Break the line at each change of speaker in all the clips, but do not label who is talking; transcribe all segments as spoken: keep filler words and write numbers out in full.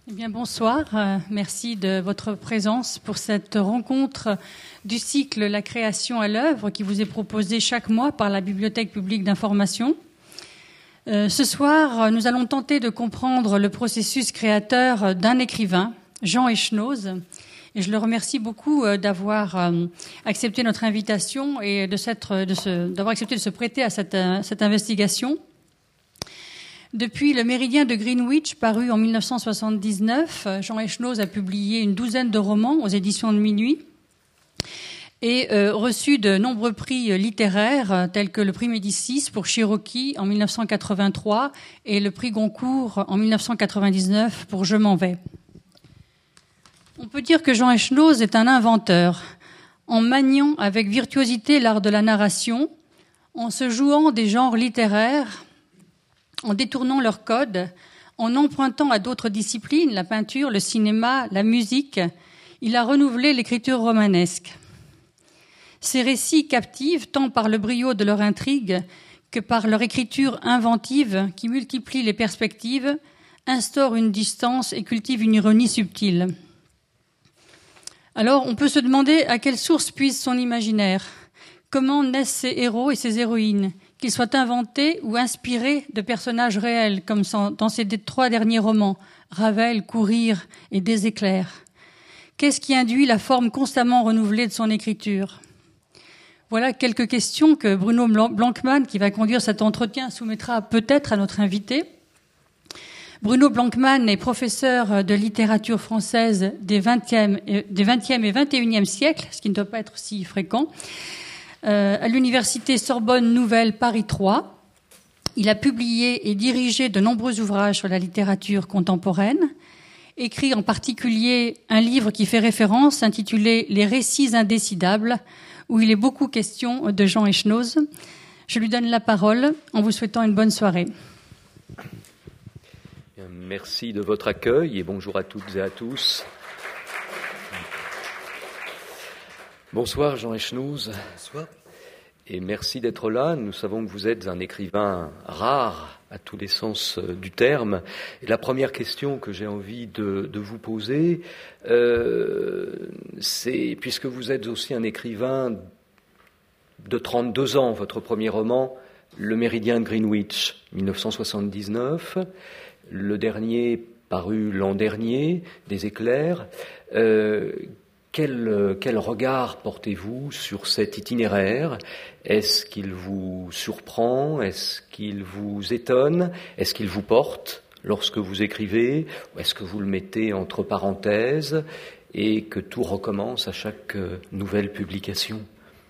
Eh bien, bonsoir. Euh, merci de votre présence pour cette rencontre du cycle La création à l'œuvre qui vous est proposé chaque mois par la Bibliothèque publique d'information. Euh, ce soir, nous allons tenter de comprendre le processus créateur d'un écrivain, Jean Echenoz. Et je le remercie beaucoup euh, d'avoir euh, accepté notre invitation et de s'être, de se, d'avoir accepté de se prêter à cette, euh, cette investigation. Depuis Le Méridien de Greenwich, paru en dix-neuf cent soixante-dix-neuf, Jean Echenoz a publié une douzaine de romans aux éditions de Minuit et euh, reçu de nombreux prix littéraires tels que le prix Médicis pour Cherokee en dix-neuf cent quatre-vingt-trois et le prix Goncourt en dix-neuf cent quatre-vingt-dix-neuf pour Je m'en vais. On peut dire que Jean Echenoz est un inventeur. En maniant avec virtuosité l'art de la narration, en se jouant des genres littéraires, en détournant leurs codes, en empruntant à d'autres disciplines, la peinture, le cinéma, la musique, il a renouvelé l'écriture romanesque. Ces récits captivent tant par le brio de leur intrigue que par leur écriture inventive qui multiplie les perspectives, instaure une distance et cultive une ironie subtile. Alors, on peut se demander à quelle source puise son imaginaire. Comment naissent ces héros et ces héroïnes, qu'ils soient inventés ou inspirés de personnages réels, comme dans ces trois derniers romans, Ravel, Courir et Des éclairs. Qu'est-ce qui induit la forme constamment renouvelée de son écriture? Voilà quelques questions que Bruno Blankmann, qui va conduire cet entretien, soumettra peut-être à notre invité. Bruno Blankmann est professeur de littérature française des vingtième et vingt et unième siècles, ce qui ne doit pas être si fréquent, euh, à l'université Sorbonne Nouvelle Paris trois. Il a publié et dirigé de nombreux ouvrages sur la littérature contemporaine, écrit en particulier un livre qui fait référence intitulé « Les récits indécidables », où il est beaucoup question de Jean Echenoz. Je lui donne la parole en vous souhaitant une bonne soirée.
Merci de votre accueil et bonjour à toutes et à tous. Bonsoir Jean Echenoz.
Bonsoir.
Et merci d'être là. Nous savons que vous êtes un écrivain rare à tous les sens du terme. Et la première question que j'ai envie de, de vous poser, euh, c'est, puisque vous êtes aussi un écrivain de trente-deux ans, votre premier roman, Le Méridien de Greenwich, dix-neuf cent soixante-dix-neuf, le dernier paru l'an dernier, Des éclairs. Euh, quel, quel regard portez-vous sur cet itinéraire? Est-ce qu'il vous surprend? Est-ce qu'il vous étonne? Est-ce qu'il vous porte lorsque vous écrivez? Ou est-ce que vous le mettez entre parenthèses et que tout recommence à chaque nouvelle publication?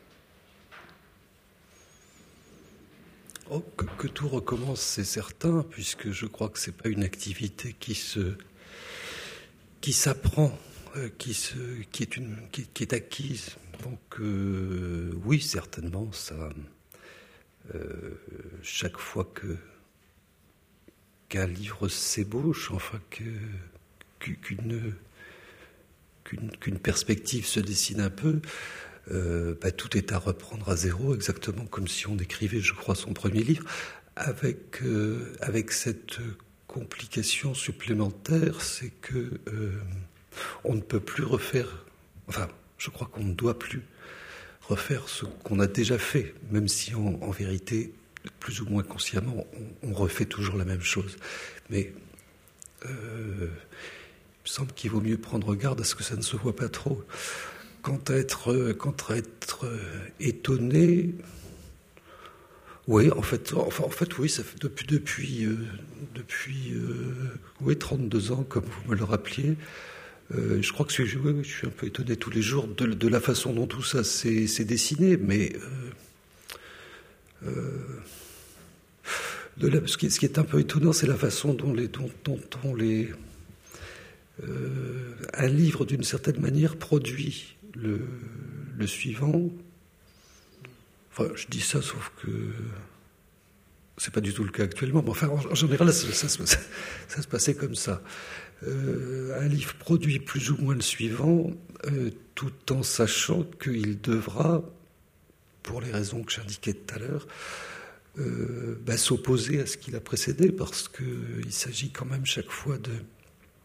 Oh, que, que tout recommence, c'est certain, puisque je crois que c'est pas une activité qui se, qui s'apprend, euh, qui se, qui est une, qui, qui est acquise. Donc euh, oui, certainement, ça. Euh, chaque fois que qu'un livre s'ébauche, enfin que qu'une qu'une, qu'une perspective se dessine un peu. Euh, bah, tout est à reprendre à zéro, exactement comme si on écrivait, je crois, son premier livre, avec, euh, avec cette complication supplémentaire, c'est que euh, on ne peut plus refaire, enfin, je crois qu'on ne doit plus refaire ce qu'on a déjà fait, même si en, en vérité, plus ou moins consciemment, on, on refait toujours la même chose. Mais euh, il me semble qu'il vaut mieux prendre garde à ce que ça ne se voit pas trop. Quant à être, quant à être étonné, oui, en fait, enfin, en fait, oui, ça fait depuis, depuis, euh, depuis euh, oui, trente-deux ans, comme vous me le rappeliez. Euh, je crois que je, oui, je suis un peu étonné tous les jours de, de la façon dont tout ça s'est, s'est dessiné, mais euh, euh, de la, ce, qui, ce qui est un peu étonnant, c'est la façon dont les, dont, dont, dont les, euh, un livre, d'une certaine manière, produit Le, le suivant. Enfin, je dis ça, sauf que c'est pas du tout le cas actuellement. Mais enfin, en, en général, ça, ça, ça, ça se passait comme ça. Euh, un livre produit plus ou moins le suivant, euh, tout en sachant qu'il devra, pour les raisons que j'indiquais tout à l'heure, euh, bah, s'opposer à ce qu'il a précédé, parce qu'il s'agit quand même chaque fois de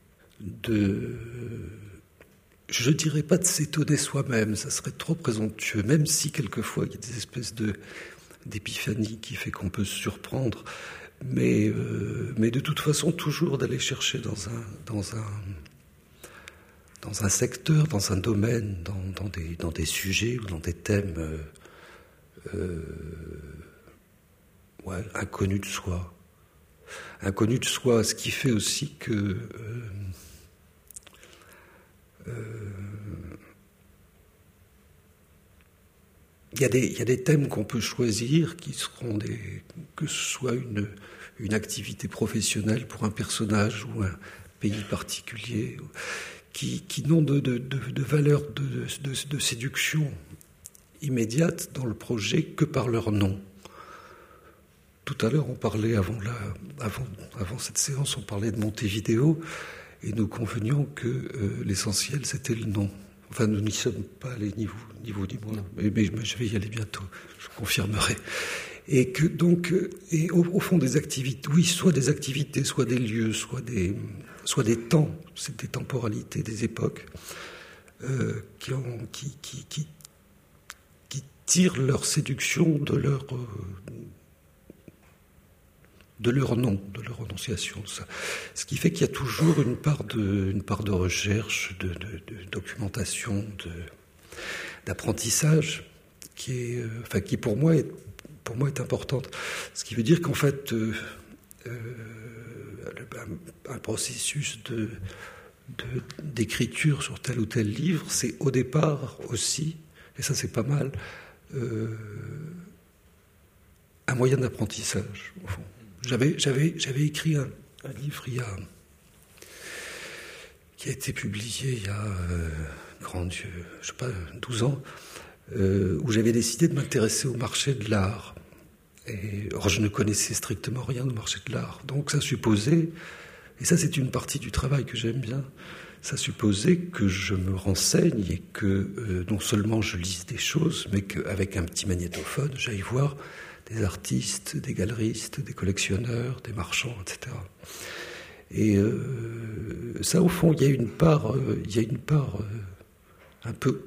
de je ne dirais pas de s'étonner soi-même, ça serait trop présomptueux, même si quelquefois il y a des espèces de, d'épiphanie qui fait qu'on peut se surprendre, mais, euh, mais de toute façon toujours d'aller chercher dans un, dans un, dans un secteur, dans un domaine, dans, dans, des, dans des sujets ou dans des thèmes euh, euh, ouais, inconnus de soi. Inconnus de soi, ce qui fait aussi que... Euh, Euh, il y a des, il y a des thèmes qu'on peut choisir qui seront des, que ce soit une, une activité professionnelle pour un personnage ou un pays particulier, qui, qui n'ont de, de, de, de valeur de, de, de séduction immédiate dans le projet que par leur nom. Tout à l'heure, on parlait avant, la, avant, avant cette séance, on parlait de Montevideo. Et nous convenions que euh, l'essentiel, c'était le nom. Enfin, nous n'y sommes pas allés, ni vous, ni vous, ni moi. Mais, mais, mais je vais y aller bientôt, je confirmerai. Et que donc, euh, et au, au fond, des activités, oui, soit des activités, soit des lieux, soit des, soit des temps, c'est des temporalités, des époques, euh, qui, ont, qui, qui, qui, qui tirent leur séduction de leur... Euh, de leur nom, de leur renonciation. Ça. Ce qui fait qu'il y a toujours une part de, une part de recherche, de, de, de documentation, de, d'apprentissage, qui, est, euh, enfin, qui pour moi est, pour moi est importante. Ce qui veut dire qu'en fait, euh, euh, un, un processus de, de, d'écriture sur tel ou tel livre, c'est au départ aussi, et ça c'est pas mal, euh, un moyen d'apprentissage, au fond. J'avais, j'avais, j'avais écrit un, un livre il y a, qui a été publié il y a, euh, grand Dieu, je sais pas, douze ans, euh, où j'avais décidé de m'intéresser au marché de l'art. Et, or, je ne connaissais strictement rien au marché de l'art. Donc ça supposait, et ça c'est une partie du travail que j'aime bien, ça supposait que je me renseigne et que euh, non seulement je lise des choses, mais qu'avec un petit magnétophone, j'aille voir des artistes, des galeristes, des collectionneurs, des marchands, et cetera. Et euh, ça, au fond, il y a une part, euh, il y a une part euh, un peu,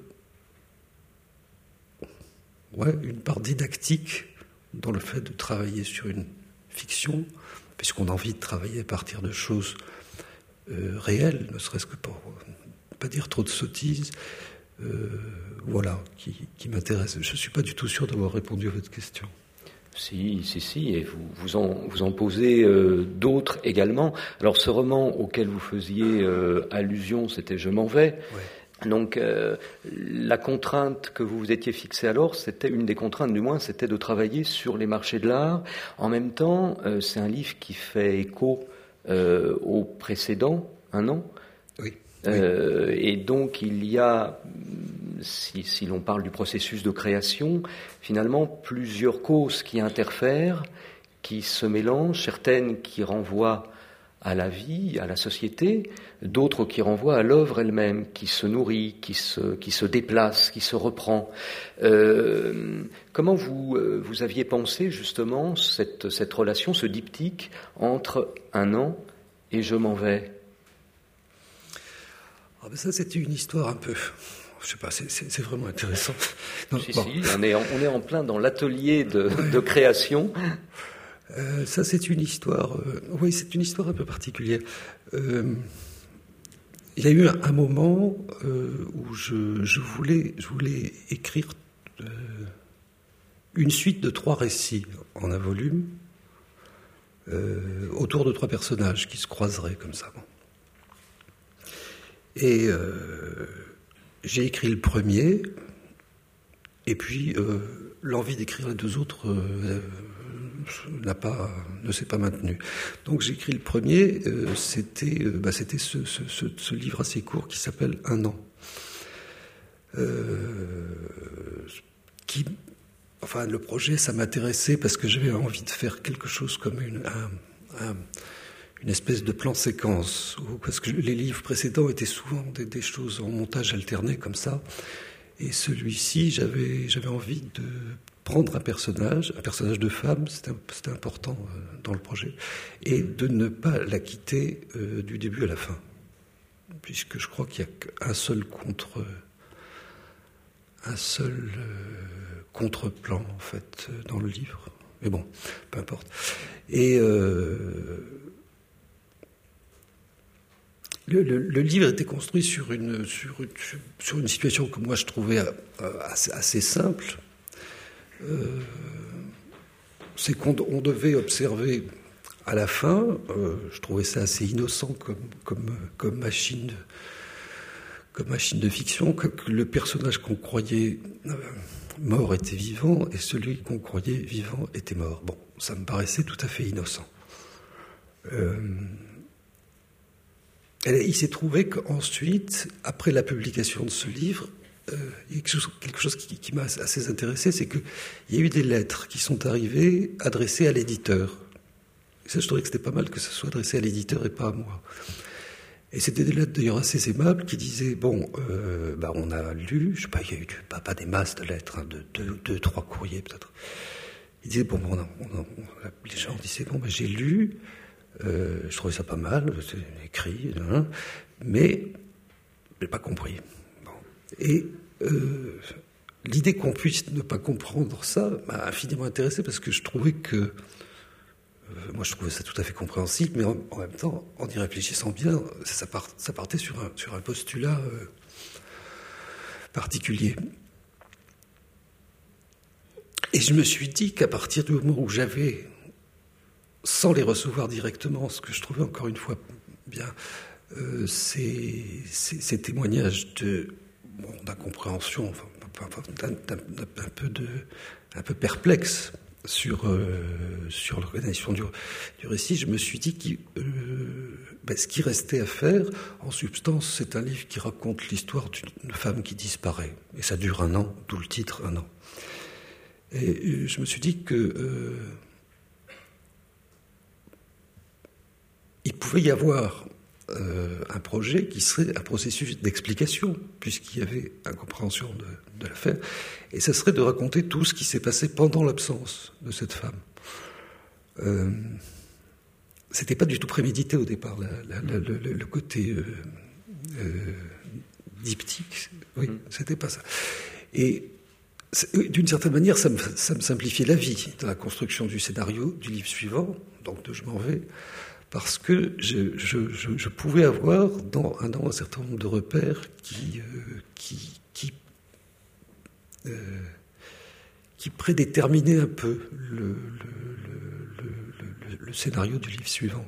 ouais, une part didactique dans le fait de travailler sur une fiction, puisqu'on a envie de travailler à partir de choses euh, réelles, ne serait-ce que pour ne pas dire trop de sottises. Euh, voilà, qui, qui m'intéresse. Je ne suis pas du tout sûr d'avoir répondu à votre question.
Si, si, si, et vous, vous, en, vous en posez euh, d'autres également. Alors, ce roman auquel vous faisiez euh, allusion, c'était « Je m'en vais ». Ouais. Donc, euh, la contrainte que vous vous étiez fixée alors, c'était une des contraintes, du moins, c'était de travailler sur les marchés de l'art. En même temps, euh, c'est un livre qui fait écho euh, au précédent, un an.
Oui.
Euh, et donc, il y a, si, si l'on parle du processus de création, finalement, plusieurs causes qui interfèrent, qui se mélangent, certaines qui renvoient à la vie, à la société, d'autres qui renvoient à l'œuvre elle-même, qui se nourrit, qui se, qui se déplace, qui se reprend. Euh, comment vous, vous aviez pensé justement cette, cette relation, ce diptyque entre un an et Je m'en vais ?
Ah ben ça, c'était une histoire un peu... Je sais pas, c'est, c'est, c'est vraiment intéressant.
Non, si, bon. si, on est, en, on est en plein dans l'atelier de, de création.
Euh, ça, c'est une histoire... Euh, oui, c'est une histoire un peu particulière. Euh, il y a eu un, un moment euh, où je, je, voulais, je voulais écrire euh, une suite de trois récits en un volume euh, autour de trois personnages qui se croiseraient comme ça. Bon. Et euh, j'ai écrit le premier, et puis euh, l'envie d'écrire les deux autres euh, n'a pas, ne s'est pas maintenue. Donc j'ai écrit le premier, euh, c'était, euh, bah, c'était ce, ce, ce, ce livre assez court qui s'appelle Un an. Euh, qui, enfin, le projet, ça m'intéressait parce que j'avais envie de faire quelque chose comme une... Un, un, une espèce de plan séquence, parce que les livres précédents étaient souvent des, des choses en montage alterné comme ça, et celui-ci, j'avais, j'avais envie de prendre un personnage, un personnage de femme, c'était, c'était important euh, dans le projet, et de ne pas la quitter euh, du début à la fin. puisque je crois qu'il n'y a qu'un seul contre, un seul euh, contre-plan en fait dans le livre. Mais bon, peu importe. Et euh, le, le, le livre était construit sur une, sur une, sur une situation que moi je trouvais assez, assez simple. Euh, c'est qu'on on devait observer à la fin, euh, je trouvais ça assez innocent comme, comme, comme, machine, de, comme machine de fiction, que, que le personnage qu'on croyait euh, mort était vivant et celui qu'on croyait vivant était mort. Bon, ça me paraissait tout à fait innocent. Euh, il s'est trouvé qu'ensuite, après la publication de ce livre, Euh, il y a quelque chose, quelque chose qui, qui m'a assez intéressé, c'est qu'il y a eu des lettres qui sont arrivées adressées à l'éditeur. Et ça, je trouvais que c'était pas mal que ça soit adressé à l'éditeur et pas à moi. Et c'était des lettres d'ailleurs assez aimables qui disaient, bon, euh, bah, on a lu, je sais pas, il y a eu pas, pas des masses de lettres, hein, de deux, deux, trois courriers peut-être. Ils disaient, bon, on a, on a, on a, les gens disaient, bon, bah, j'ai lu, euh, je trouvais ça pas mal, c'est écrit, hein, mais je n'ai pas compris. Et euh, l'idée qu'on puisse ne pas comprendre ça m'a infiniment intéressé parce que je trouvais que, euh, moi je trouvais ça tout à fait compréhensible, mais en, en même temps, en y réfléchissant bien, ça, part, ça partait sur un, sur un postulat euh, particulier. Et je me suis dit qu'à partir du moment où j'avais, sans les recevoir directement, ce que je trouvais encore une fois bien, euh, ces, ces, ces témoignages de... Bon, d'incompréhension, enfin, d'un, d'un, d'un peu de, un peu perplexe sur euh, sur l'organisation du, du récit, je me suis dit que euh, ben, ce qui restait à faire, en substance, c'est un livre qui raconte l'histoire d'une femme qui disparaît, et ça dure un an, d'où le titre, un an. Et euh, je me suis dit que euh, il pouvait y avoir Euh, un projet qui serait un processus d'explication, puisqu'il y avait incompréhension de, de l'affaire, et ça serait de raconter tout ce qui s'est passé pendant l'absence de cette femme. Euh, c'était pas du tout prémédité au départ, la, la, la, le, le côté euh, euh, diptyque, oui, mmh. C'était pas ça. Et d'une certaine manière, ça me, ça me simplifiait la vie dans la construction du scénario du livre suivant, donc de Je m'en vais, parce que je, je, je, je pouvais avoir dans un, dans un certain nombre de repères qui, euh, qui, qui, euh, qui prédéterminaient un peu le, le, le, le, le scénario du livre suivant.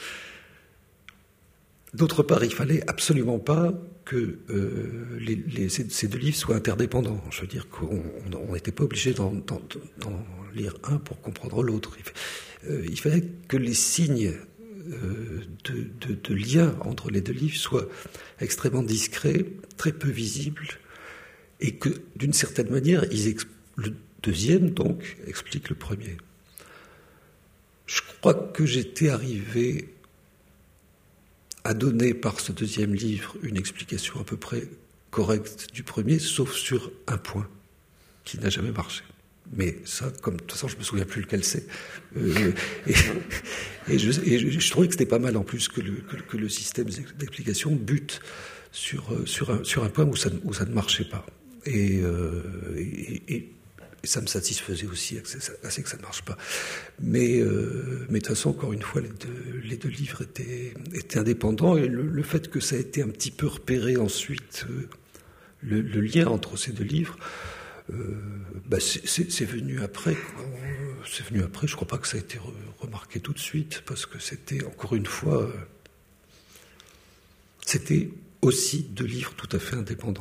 D'autre part, il fallait absolument pas que euh, les, les, ces, ces deux livres soient interdépendants. Je veux dire qu'on n'était pas obligé d'en, d'en, d'en lire un pour comprendre l'autre. Il, euh, il fallait que les signes euh, de, de, de lien entre les deux livres soient extrêmement discrets, très peu visibles, et que, d'une certaine manière, ils exp- le deuxième, donc, explique le premier. Je crois que j'étais arrivé à donner par ce deuxième livre une explication à peu près correcte du premier, sauf sur un point qui n'a jamais marché. Mais ça, comme de toute façon, je ne me souviens plus lequel c'est. Euh, et, et, je, et je, je trouvais que c'était pas mal en plus que le, que, que le système d'explication bute sur, sur, un, sur un point où ça, où ça ne marchait pas. Et, euh, et, et, et ça me satisfaisait aussi assez que ça ne marche pas. Mais, euh, mais de toute façon, encore une fois, les deux, les deux livres étaient, étaient indépendants, et le, le fait que ça a été un petit peu repéré ensuite, euh, le, le lien entre ces deux livres, euh, bah c'est, c'est, c'est venu après. C'est venu après. Je ne crois pas que ça a été re, remarqué tout de suite, parce que c'était, encore une fois, euh, c'était aussi deux livres tout à fait indépendants.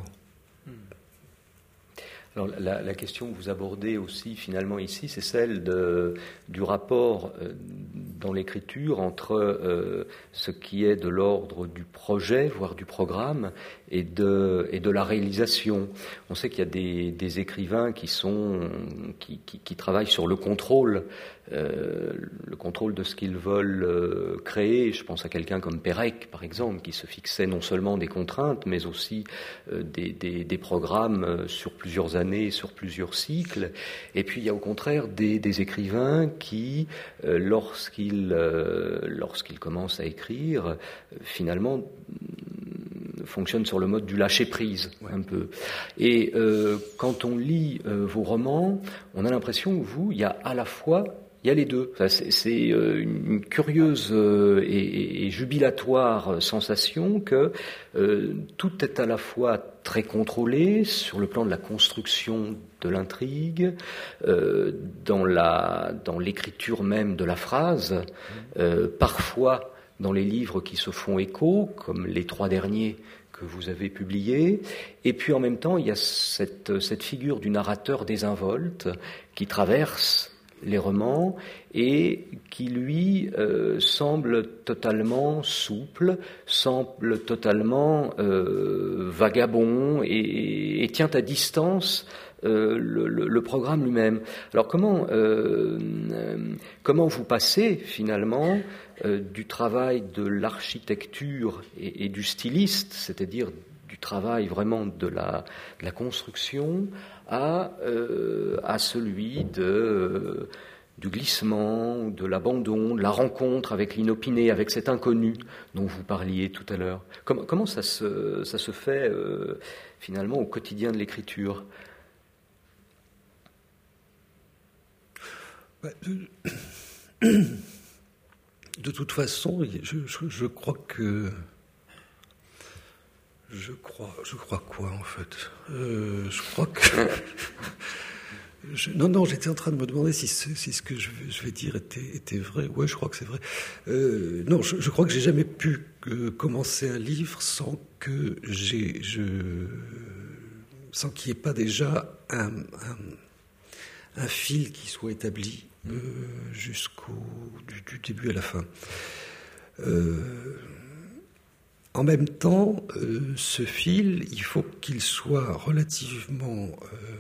Alors, la, la question que vous abordez aussi finalement ici, c'est celle de, du rapport euh, dans l'écriture entre euh, ce qui est de l'ordre du projet, voire du programme, et de, et de la réalisation. On sait qu'il y a des, des écrivains qui, sont, qui, qui, qui travaillent sur le contrôle, euh, le contrôle de ce qu'ils veulent euh, créer. Je pense à quelqu'un comme Pérec, par exemple, qui se fixait non seulement des contraintes, mais aussi euh, des, des, des programmes sur plusieurs années, sur plusieurs cycles. Et puis il y a au contraire des, des écrivains qui, euh, lorsqu'ils, euh, lorsqu'ils commencent à écrire, euh, finalement fonctionne sur le mode du lâcher-prise, ouais. un peu. Et euh, quand on lit euh, vos romans, on a l'impression que vous, il y a à la fois... Il y a les deux. C'est, c'est une curieuse et, et jubilatoire sensation que euh, tout est à la fois très contrôlé sur le plan de la construction de l'intrigue, euh, dans la, dans l'écriture même de la phrase, euh, parfois dans les livres qui se font écho, comme les trois derniers que vous avez publiés, et puis en même temps il y a cette, cette figure du narrateur désinvolte qui traverse les romans et qui lui euh, semble totalement souple, semble totalement euh, vagabond et, et tient à distance euh, le, le, le programme lui-même. Alors comment euh, euh, comment vous passez finalement euh, du travail de l'architecture et, et du styliste, c'est-à-dire du travail vraiment de la, de la construction, à, euh, à celui de, euh, du glissement, de l'abandon, de la rencontre avec l'inopiné, avec cet inconnu dont vous parliez tout à l'heure. Comment, comment ça, se, ça se fait euh, finalement au quotidien de l'écriture ?
De, de toute façon, je, je, je crois que... Je crois, je crois quoi en fait euh, Je crois que... je, non, non, j'étais en train de me demander si ce, si ce que je, je vais dire était, était vrai. Ouais, je crois que c'est vrai. Euh, non, je, je crois que j'ai jamais pu euh, commencer un livre sans que j'ai, je, sans qu'il n'y ait pas déjà un, un, un fil qui soit établi euh, jusqu'au du, du début à la fin. Euh, En même temps, euh, ce fil, il faut qu'il soit relativement... Euh,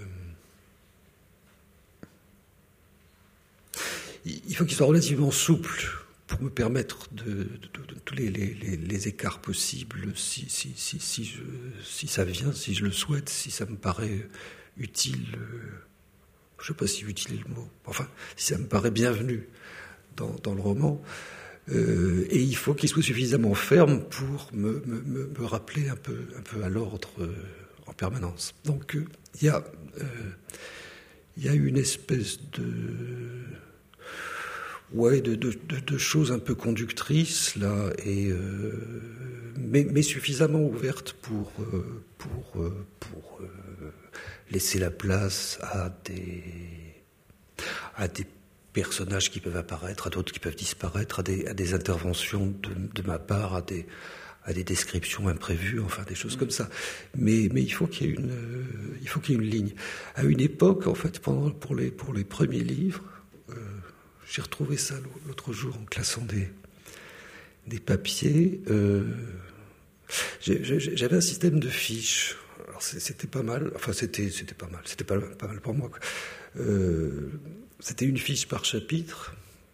il faut qu'il soit relativement souple pour me permettre de, de, de, de tous les, les, les écarts possibles, si, si, si, si, je, si ça vient, si je le souhaite, si ça me paraît utile. Euh, je ne sais pas si utile est le mot. Enfin, si ça me paraît bienvenu dans, dans le roman. Euh, et il faut qu'il soit suffisamment ferme pour me, me, me rappeler un peu, un peu à l'ordre euh, en permanence. Donc il euh, y a, euh, y a une espèce de, ouais, de, de, de, de choses un peu conductrices là, et euh, mais, mais suffisamment ouvertes pour euh, pour euh, pour euh, laisser la place à des à des personnages qui peuvent apparaître, à d'autres qui peuvent disparaître, à des, à des interventions de, de ma part, à des, à des descriptions imprévues, enfin des choses comme ça. Mais, mais il faut qu'il y ait une, euh, il faut qu'il y ait une ligne. À une époque, en fait, pendant, pour les, pour les premiers livres, euh, j'ai retrouvé ça l'autre jour en classant des, des papiers. Euh, j'ai, j'avais un système de fiches. Alors c'était pas mal. Enfin, c'était, c'était pas mal. C'était pas, pas mal pour moi, quoi. Euh, C'était une fiche par chapitre,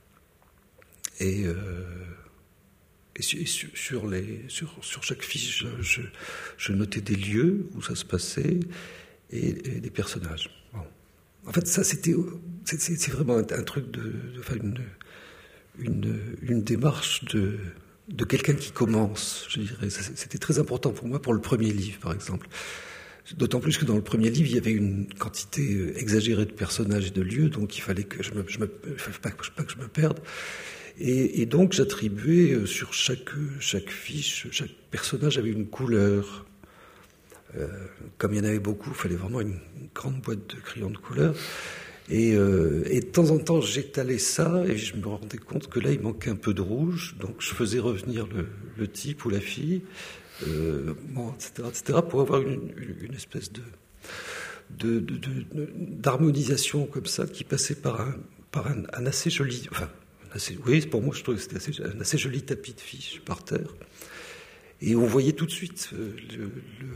et, euh, et, sur, et sur, sur, les, sur, sur chaque fiche, je, je notais des lieux où ça se passait et, et des personnages. Bon. En fait, ça, c'était, c'est, c'est vraiment un, un truc de, de enfin, une, une, une démarche de, de quelqu'un qui commence, je dirais. C'était très important pour moi pour le premier livre, par exemple. D'autant plus que dans le premier livre, il y avait une quantité exagérée de personnages et de lieux, donc il fallait que je me, je me pas, pas que je me perde. Et, et donc j'attribuais sur chaque, chaque fiche, chaque personnage avait une couleur. Euh, comme il y en avait beaucoup, il fallait vraiment une, une grande boîte de crayons de couleur. Et, euh, et de temps en temps, j'étalais ça et je me rendais compte que là, il manquait un peu de rouge, donc je faisais revenir le, le type ou la fille. Euh, bon, et cetera, et cetera, pour avoir une, une, une espèce de, de, de, de, d'harmonisation comme ça qui passait par un, par un, un assez joli, enfin, un assez, oui, pour moi je trouve que c'était assez, un assez joli tapis de fiches par terre, et on voyait tout de suite euh, le,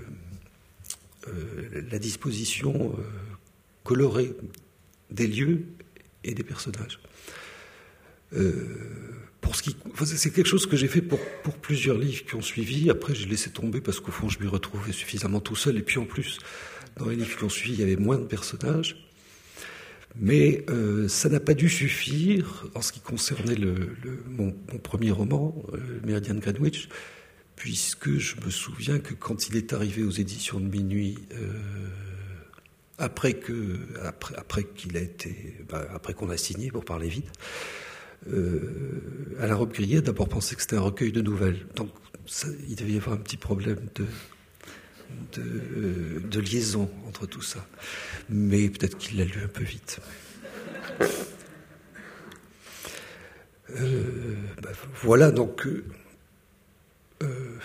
le, euh, la disposition euh, colorée des lieux et des personnages. Euh, Pour ce qui, c'est quelque chose que j'ai fait pour, pour plusieurs livres qui ont suivi. Après, j'ai laissé tomber parce qu'au fond, je m'y retrouvais suffisamment tout seul. Et puis, en plus, dans les livres qui ont suivi, il y avait moins de personnages. Mais euh, ça n'a pas dû suffire en ce qui concernait le, le, mon, mon premier roman, euh, Meridian Greenwich, puisque je me souviens que quand il est arrivé aux éditions de Minuit, euh, après que, après, après qu'il a été, bah, après qu'on a signé, pour parler vite, euh, Alain Robbe-Grillet a d'abord pensé que c'était un recueil de nouvelles. Donc, ça, il devait y avoir un petit problème de, de, euh, de liaison entre tout ça. Mais peut-être qu'il l'a lu un peu vite. Euh, bah, voilà, donc euh, euh,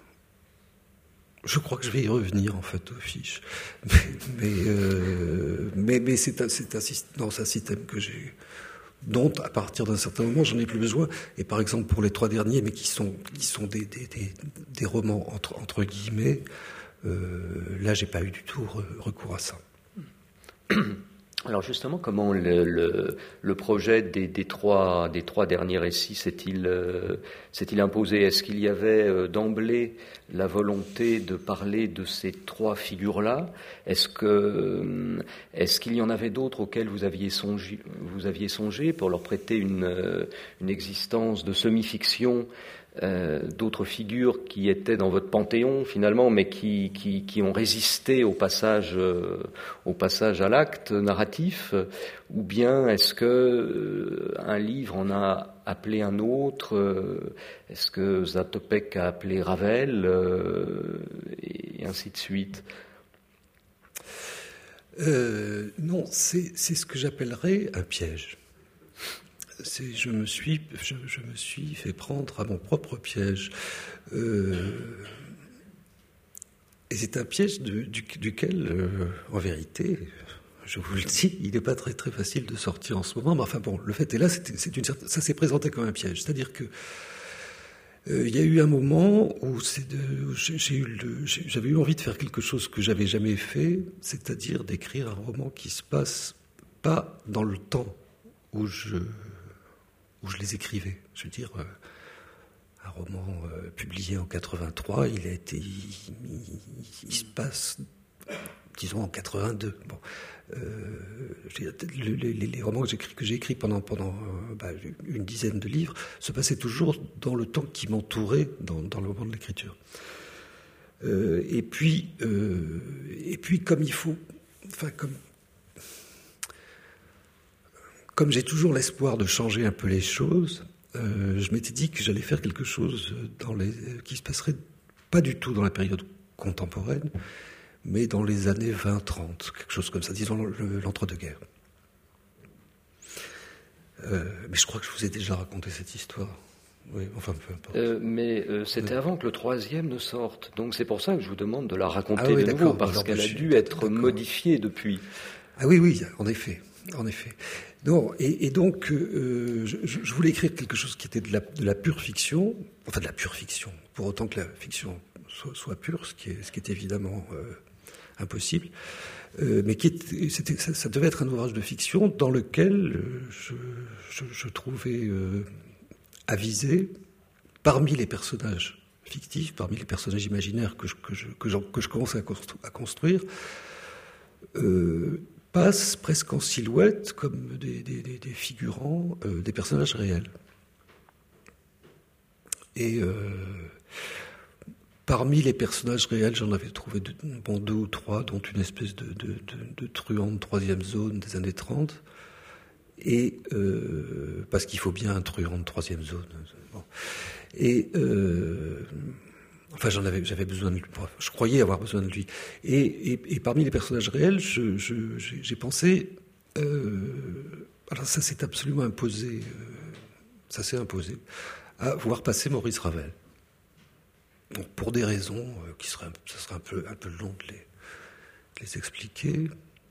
je crois que je vais y revenir en fait aux fiches, mais mais, euh, mais, mais c'est un, c'est un, non, c'est un système que j'ai, dont à partir d'un certain moment j'en ai plus besoin. Et par exemple pour les trois derniers, mais qui sont qui sont des des, des, des romans entre entre guillemets, euh, là j'ai pas eu du tout re, recours à ça.
Alors justement, comment le, le, le projet des, des, trois, des trois derniers récits s'est-il, euh, s'est-il imposé ? Est-ce qu'il y avait euh, d'emblée la volonté de parler de ces trois figures-là ? Est-ce que, euh, est-ce qu'il y en avait d'autres auxquels vous aviez songé, vous aviez songé pour leur prêter une, euh, une existence de semi-fiction ? Euh, d'autres figures qui étaient dans votre panthéon finalement, mais qui, qui, qui ont résisté au passage, euh, au passage à l'acte narratif, ou bien est-ce que euh, un livre en a appelé un autre, euh, est-ce que Zatopek a appelé Ravel, euh, et ainsi de suite.
Euh, non, c'est, c'est ce que j'appellerais un piège. C'est, je, me suis, je, je me suis fait prendre à mon propre piège. Euh, et c'est un piège de, du, duquel, euh, en vérité, je vous le dis, il n'est pas très, très facile de sortir en ce moment. Mais enfin bon, le fait est là, c'est, c'est une certaine, ça s'est présenté comme un piège. C'est-à-dire que euh, il y a eu un moment où, c'est de, où j'ai, j'ai eu le, j'ai, j'avais eu envie de faire quelque chose que j'avais jamais fait, c'est-à-dire d'écrire un roman qui se passe pas dans le temps où je... où je les écrivais. Je veux dire, euh, un roman euh, publié en quatre-vingt-trois, il a été, il, il, il se passe, disons, en quatre-vingt-deux. Bon, euh, les, les, les romans que j'ai écrits, que j'ai écrits pendant, pendant euh, bah, une dizaine de livres se passaient toujours dans le temps qui m'entourait dans, dans le moment de l'écriture. Euh, et puis, euh, et puis, comme il faut, enfin, comme Comme j'ai toujours l'espoir de changer un peu les choses, euh, je m'étais dit que j'allais faire quelque chose dans les, qui se passerait pas du tout dans la période contemporaine, mais dans les années vingt trente, quelque chose comme ça, disons le, l'entre-deux-guerres. Euh, mais je crois que je vous ai déjà raconté cette histoire. Oui, enfin, peu importe.
Euh, mais euh, c'était oui. Avant que le troisième ne sorte, donc c'est pour ça que je vous demande de la raconter ah oui, de
d'accord.
nouveau, parce
Alors,
qu'elle a
suis...
dû être
d'accord.
modifiée depuis.
Ah oui, oui, en effet. En effet. Non, et, et donc, euh, je, je voulais écrire quelque chose qui était de la, de la pure fiction, enfin de la pure fiction, pour autant que la fiction soit, soit pure, ce qui est, ce qui est évidemment euh, impossible, euh, mais qui est, c'était, ça, ça devait être un ouvrage de fiction dans lequel je, je, je trouvais euh, avisé, parmi les personnages fictifs, parmi les personnages imaginaires que je, que je, que je, que je commençais à, constru- à construire, euh, passent presque en silhouette comme des, des, des, des figurants, euh, des personnages réels. Et euh, parmi les personnages réels, j'en avais trouvé deux, bon, deux ou trois, dont une espèce de, de, de, de truand de troisième zone des années trente. Et euh, parce qu'il faut bien un truand de troisième zone. Bon. Et euh, Enfin, j'en avais, j'avais besoin de lui. Je croyais avoir besoin de lui. Et, et, et parmi les personnages réels, je, je, j'ai, j'ai pensé. Euh, alors ça s'est absolument imposé. Euh, ça s'est imposé à voir passer Maurice Ravel. Donc pour des raisons euh, qui seraient, ça serait un peu, un peu long de les, de les expliquer.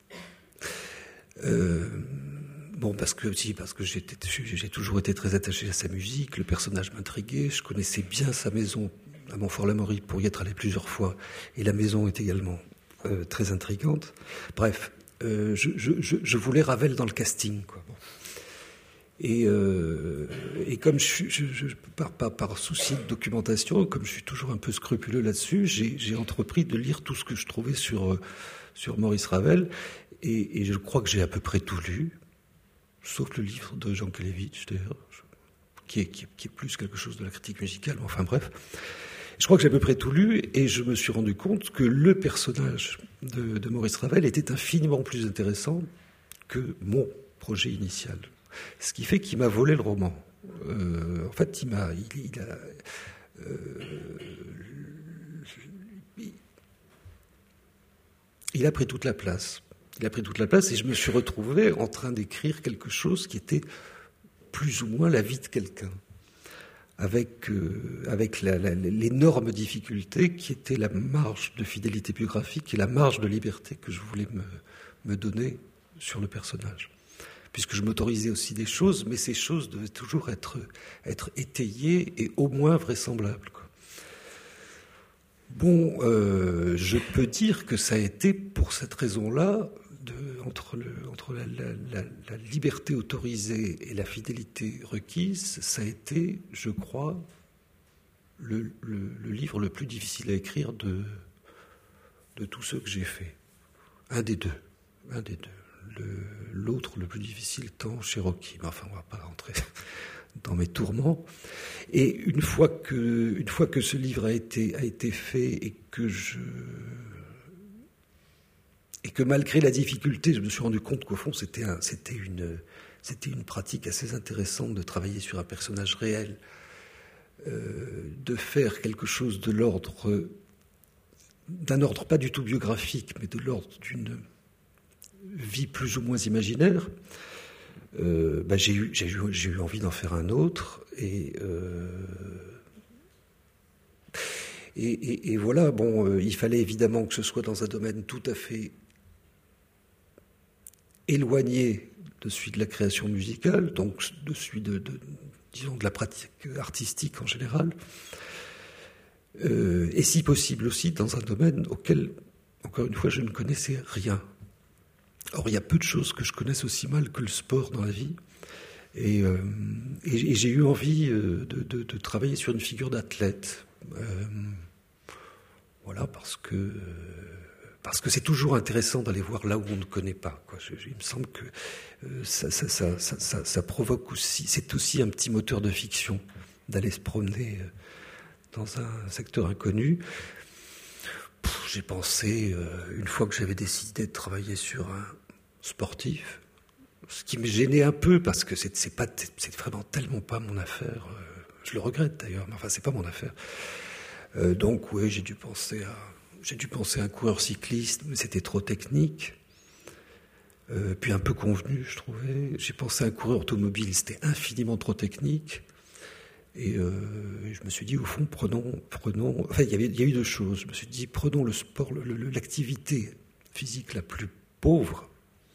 Euh, Bon, parce que aussi, parce que j'étais, j'ai toujours été très attaché à sa musique. Le personnage m'intriguait. Je connaissais bien sa maison à Montfort-l'Amaury pour y être allé plusieurs fois, et la maison est également euh, très intrigante. Bref, euh, je, je, je, je voulais Ravel dans le casting, quoi. Bon. Et, euh, et comme je, je, je par, par, par souci de documentation, comme je suis toujours un peu scrupuleux là-dessus, j'ai, j'ai entrepris de lire tout ce que je trouvais sur sur Maurice Ravel, et, et je crois que j'ai à peu près tout lu, sauf le livre de Jean Kelevitch, d'ailleurs, qui est, qui, est, qui est plus quelque chose de la critique musicale. Enfin bref. je crois que j'ai à peu près tout lu, et je me suis rendu compte que le personnage de, de Maurice Ravel était infiniment plus intéressant que mon projet initial. Ce qui fait qu'il m'a volé le roman. Euh, en fait, il m'a... Il, il a, euh, il a pris toute la place. Il a pris toute la place, et je me suis retrouvé en train d'écrire quelque chose qui était plus ou moins la vie de quelqu'un, avec, euh, avec la, la, l'énorme difficulté qui était la marge de fidélité biographique et la marge de liberté que je voulais me, me donner sur le personnage. Puisque je m'autorisais aussi des choses, mais ces choses devaient toujours être, être étayées et au moins vraisemblables, quoi. Bon, euh, je peux dire que ça a été pour cette raison-là, de, entre, le, entre la, la, la, la liberté autorisée et la fidélité requise, ça a été, je crois, le, le, le livre le plus difficile à écrire de, de tous ceux que j'ai faits. Un des deux. Un des deux. Le, l'autre, le plus difficile, étant Cherokee. Mais enfin, on ne va pas rentrer dans mes tourments. Et une fois que, une fois que ce livre a été, a été fait et que je... Et que malgré la difficulté, je me suis rendu compte qu'au fond, c'était, un, c'était, une, c'était une pratique assez intéressante de travailler sur un personnage réel, euh, de faire quelque chose de l'ordre, d'un ordre pas du tout biographique, mais de l'ordre d'une vie plus ou moins imaginaire. Euh, bah, j'ai, eu, j'ai, eu, j'ai eu envie d'en faire un autre, et... Euh, Et, et, et voilà, bon, euh, il fallait évidemment que ce soit dans un domaine tout à fait éloigné de celui de la création musicale, donc de celui de, de disons, de la pratique artistique en général, euh, et si possible aussi dans un domaine auquel, encore une fois, je ne connaissais rien. Or, il y a peu de choses que je connaisse aussi mal que le sport dans la vie, et, euh, et, et j'ai eu envie de, de, de travailler sur une figure d'athlète. Euh, voilà, parce que parce que c'est toujours intéressant d'aller voir là où on ne connaît pas, quoi. Je, je, il me semble que euh, ça, ça, ça, ça, ça, ça provoque aussi, c'est aussi un petit moteur de fiction d'aller se promener dans un secteur inconnu. Pff, j'ai pensé, euh, une fois que j'avais décidé de travailler sur un sportif, ce qui me gênait un peu parce que c'est, c'est pas, c'est vraiment tellement pas mon affaire. Euh, je le regrette d'ailleurs, mais enfin c'est pas mon affaire. Euh, donc oui, j'ai dû penser à, j'ai dû penser à un coureur cycliste, mais c'était trop technique. Euh, puis un peu convenu, je trouvais. J'ai pensé à un coureur automobile, c'était infiniment trop technique. Et euh, je me suis dit, au fond, prenons, prenons. Enfin, il y avait, il y a eu deux choses. Je me suis dit, prenons le sport, le, le, l'activité physique la plus pauvre,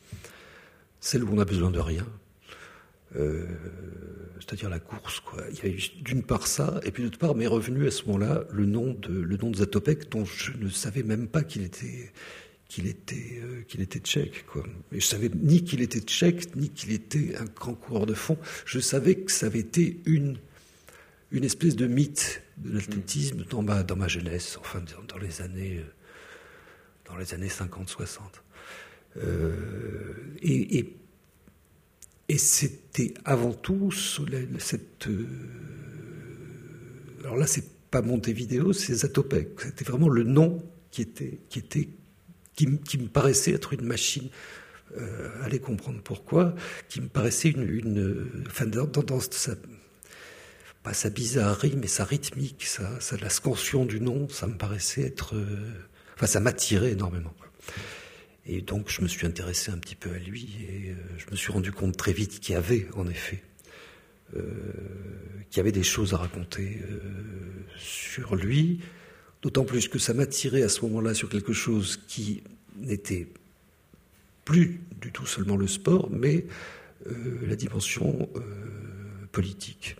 celle où on n'a besoin de rien. Euh, c'est-à-dire la course, quoi. Il y a eu d'une part ça, et puis d'autre part m'est revenu à ce moment-là le nom de le nom de Zatopek, dont je ne savais même pas qu'il était qu'il était euh, qu'il était tchèque, quoi. Et je savais ni qu'il était tchèque, ni qu'il était un grand coureur de fond. Je savais que ça avait été une une espèce de mythe de l'athlétisme dans ma dans ma jeunesse, enfin dans, dans les années dans les années cinquante soixante. Euh, et, et Et c'était avant tout cette... Euh, alors là, c'est pas Montevideo, c'est Zatopek. C'était vraiment le nom qui était, qui était, qui, qui me paraissait être une machine. Euh, allez comprendre pourquoi. Qui me paraissait une, une enfin dans, dans sa, pas sa bizarrerie, mais sa rythmique, sa, sa la scansion du nom, ça me paraissait être, euh, enfin ça m'attirait énormément, quoi. Et donc, je me suis intéressé un petit peu à lui et euh, je me suis rendu compte très vite qu'il y avait, en effet, euh, qu'il y avait des choses à raconter euh, sur lui, d'autant plus que ça m'attirait à ce moment-là sur quelque chose qui n'était plus du tout seulement le sport, mais euh, la dimension euh, politique.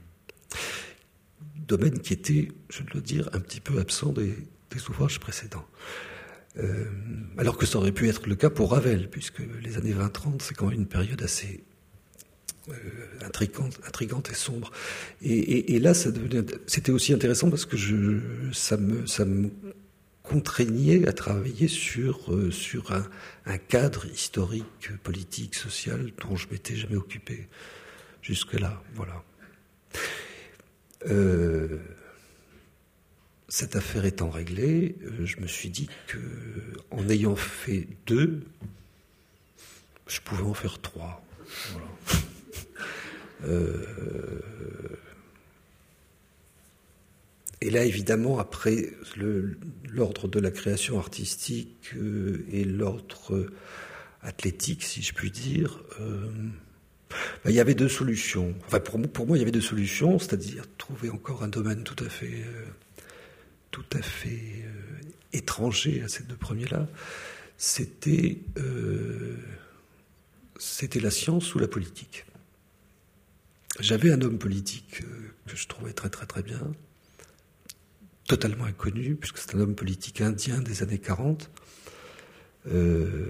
Domaine qui était, je dois dire, un petit peu absent des, des ouvrages précédents. Euh, alors que ça aurait pu être le cas pour Ravel, puisque les années vingt trente, c'est quand même une période assez euh, intrigante, intrigante et sombre. Et, et, et là, ça devenait, c'était aussi intéressant parce que je, ça, me, ça me contraignait à travailler sur, euh, sur un, un cadre historique, politique, social, dont je m'étais jamais occupé jusque-là. Voilà. Euh, cette affaire étant réglée, euh, je me suis dit que, en ayant fait deux, je pouvais en faire trois. Voilà. euh, et là, évidemment, après le, l'ordre de la création artistique euh, et l'ordre athlétique, si je puis dire, euh, ben, il y avait deux solutions. Enfin, pour, pour moi, il y avait deux solutions, c'est-à-dire trouver encore un domaine tout à fait, euh, tout à fait euh, étranger à ces deux premiers-là. C'était, euh, c'était la science ou la politique. J'avais un homme politique euh, que je trouvais très très très bien, totalement inconnu, puisque c'est un homme politique indien des années quarante. Euh,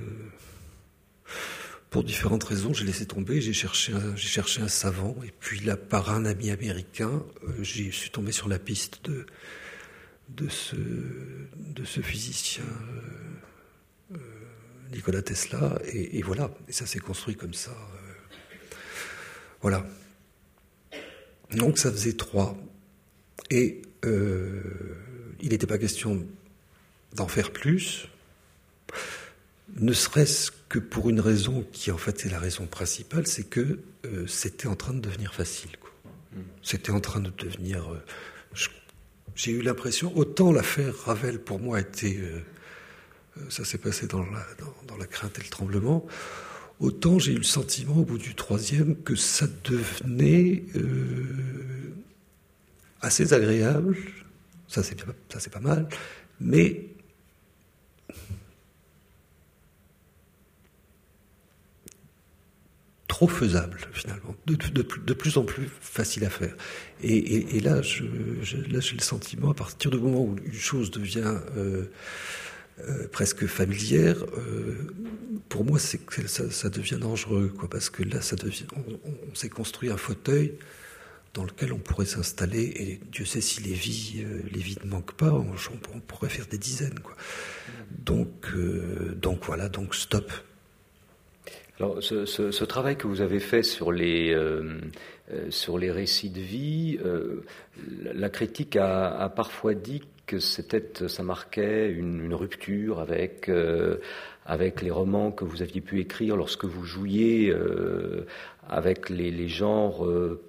pour différentes raisons, j'ai laissé tomber, j'ai cherché un, j'ai cherché un savant, et puis là, par un ami américain, euh, je suis tombé sur la piste de, de, ce, de ce physicien euh, euh, Nikola Tesla, et, et voilà, et ça s'est construit comme ça. Euh, voilà. Donc ça faisait trois. Et euh, il n'était pas question d'en faire plus, ne serait-ce que pour une raison qui en fait est la raison principale, c'est que euh, c'était en train de devenir facile, quoi. Mmh. C'était en train de devenir... Euh, je, j'ai eu l'impression, autant l'affaire Ravel pour moi a été... Euh, ça s'est passé dans la, dans, dans la crainte et le tremblement, autant j'ai eu le sentiment au bout du troisième que ça devenait... Euh, assez agréable, ça c'est, ça c'est pas mal, mais trop faisable finalement, de, de, de plus en plus facile à faire. Et, et, et là, je, je, là, j'ai le sentiment, à partir du moment où une chose devient euh, euh, presque familière, euh, pour moi, c'est que ça, ça devient dangereux, quoi, parce que là, ça devient, on, on, on s'est construit un fauteuil dans lequel on pourrait s'installer, et Dieu sait si les vies, euh, les vies ne manquent pas, on, on pourrait faire des dizaines, quoi. Donc, euh, donc voilà, donc stop.
Alors, ce, ce, ce travail que vous avez fait sur les, euh, euh, sur les récits de vie, euh, la critique a, a parfois dit que c'était, ça marquait une, une rupture avec, euh, avec les romans que vous aviez pu écrire lorsque vous jouiez euh, avec les, les genres euh,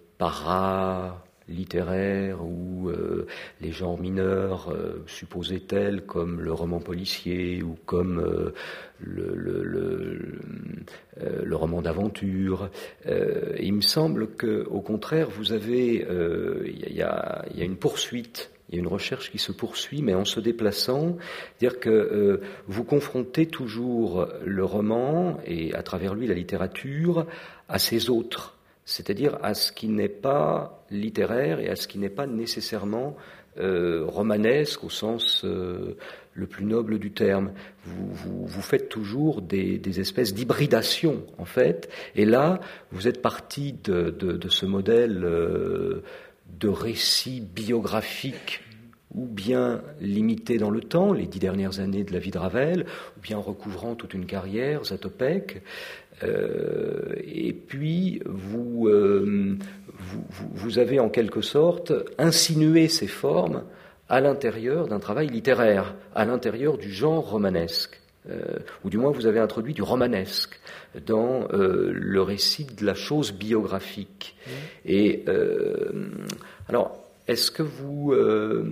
para-littéraires ou euh, les genres mineurs euh, supposés tels comme le roman policier ou comme euh, le, le, le, euh, le roman d'aventure. Euh, il me semble que, au contraire, vous avez, euh, il y a, il y a une poursuite. Il y a une recherche qui se poursuit, mais en se déplaçant, c'est-à-dire que euh, vous confrontez toujours le roman et à travers lui la littérature à ses autres, c'est-à-dire à ce qui n'est pas littéraire et à ce qui n'est pas nécessairement euh, romanesque au sens euh, le plus noble du terme. Vous, vous, vous faites toujours des, des espèces d'hybridation, en fait, et là, vous êtes parti de, de, de ce modèle euh, de récits biographiques ou bien limité dans le temps, les dix dernières années de la vie de Ravel, ou bien recouvrant toute une carrière, Zatopek. Euh, et puis, vous, euh, vous, vous avez en quelque sorte insinué ces formes à l'intérieur d'un travail littéraire, à l'intérieur du genre romanesque. Euh, ou du moins vous avez introduit du romanesque dans euh, le récit de la chose biographique. Mmh. Et euh, alors, est-ce que vous, euh,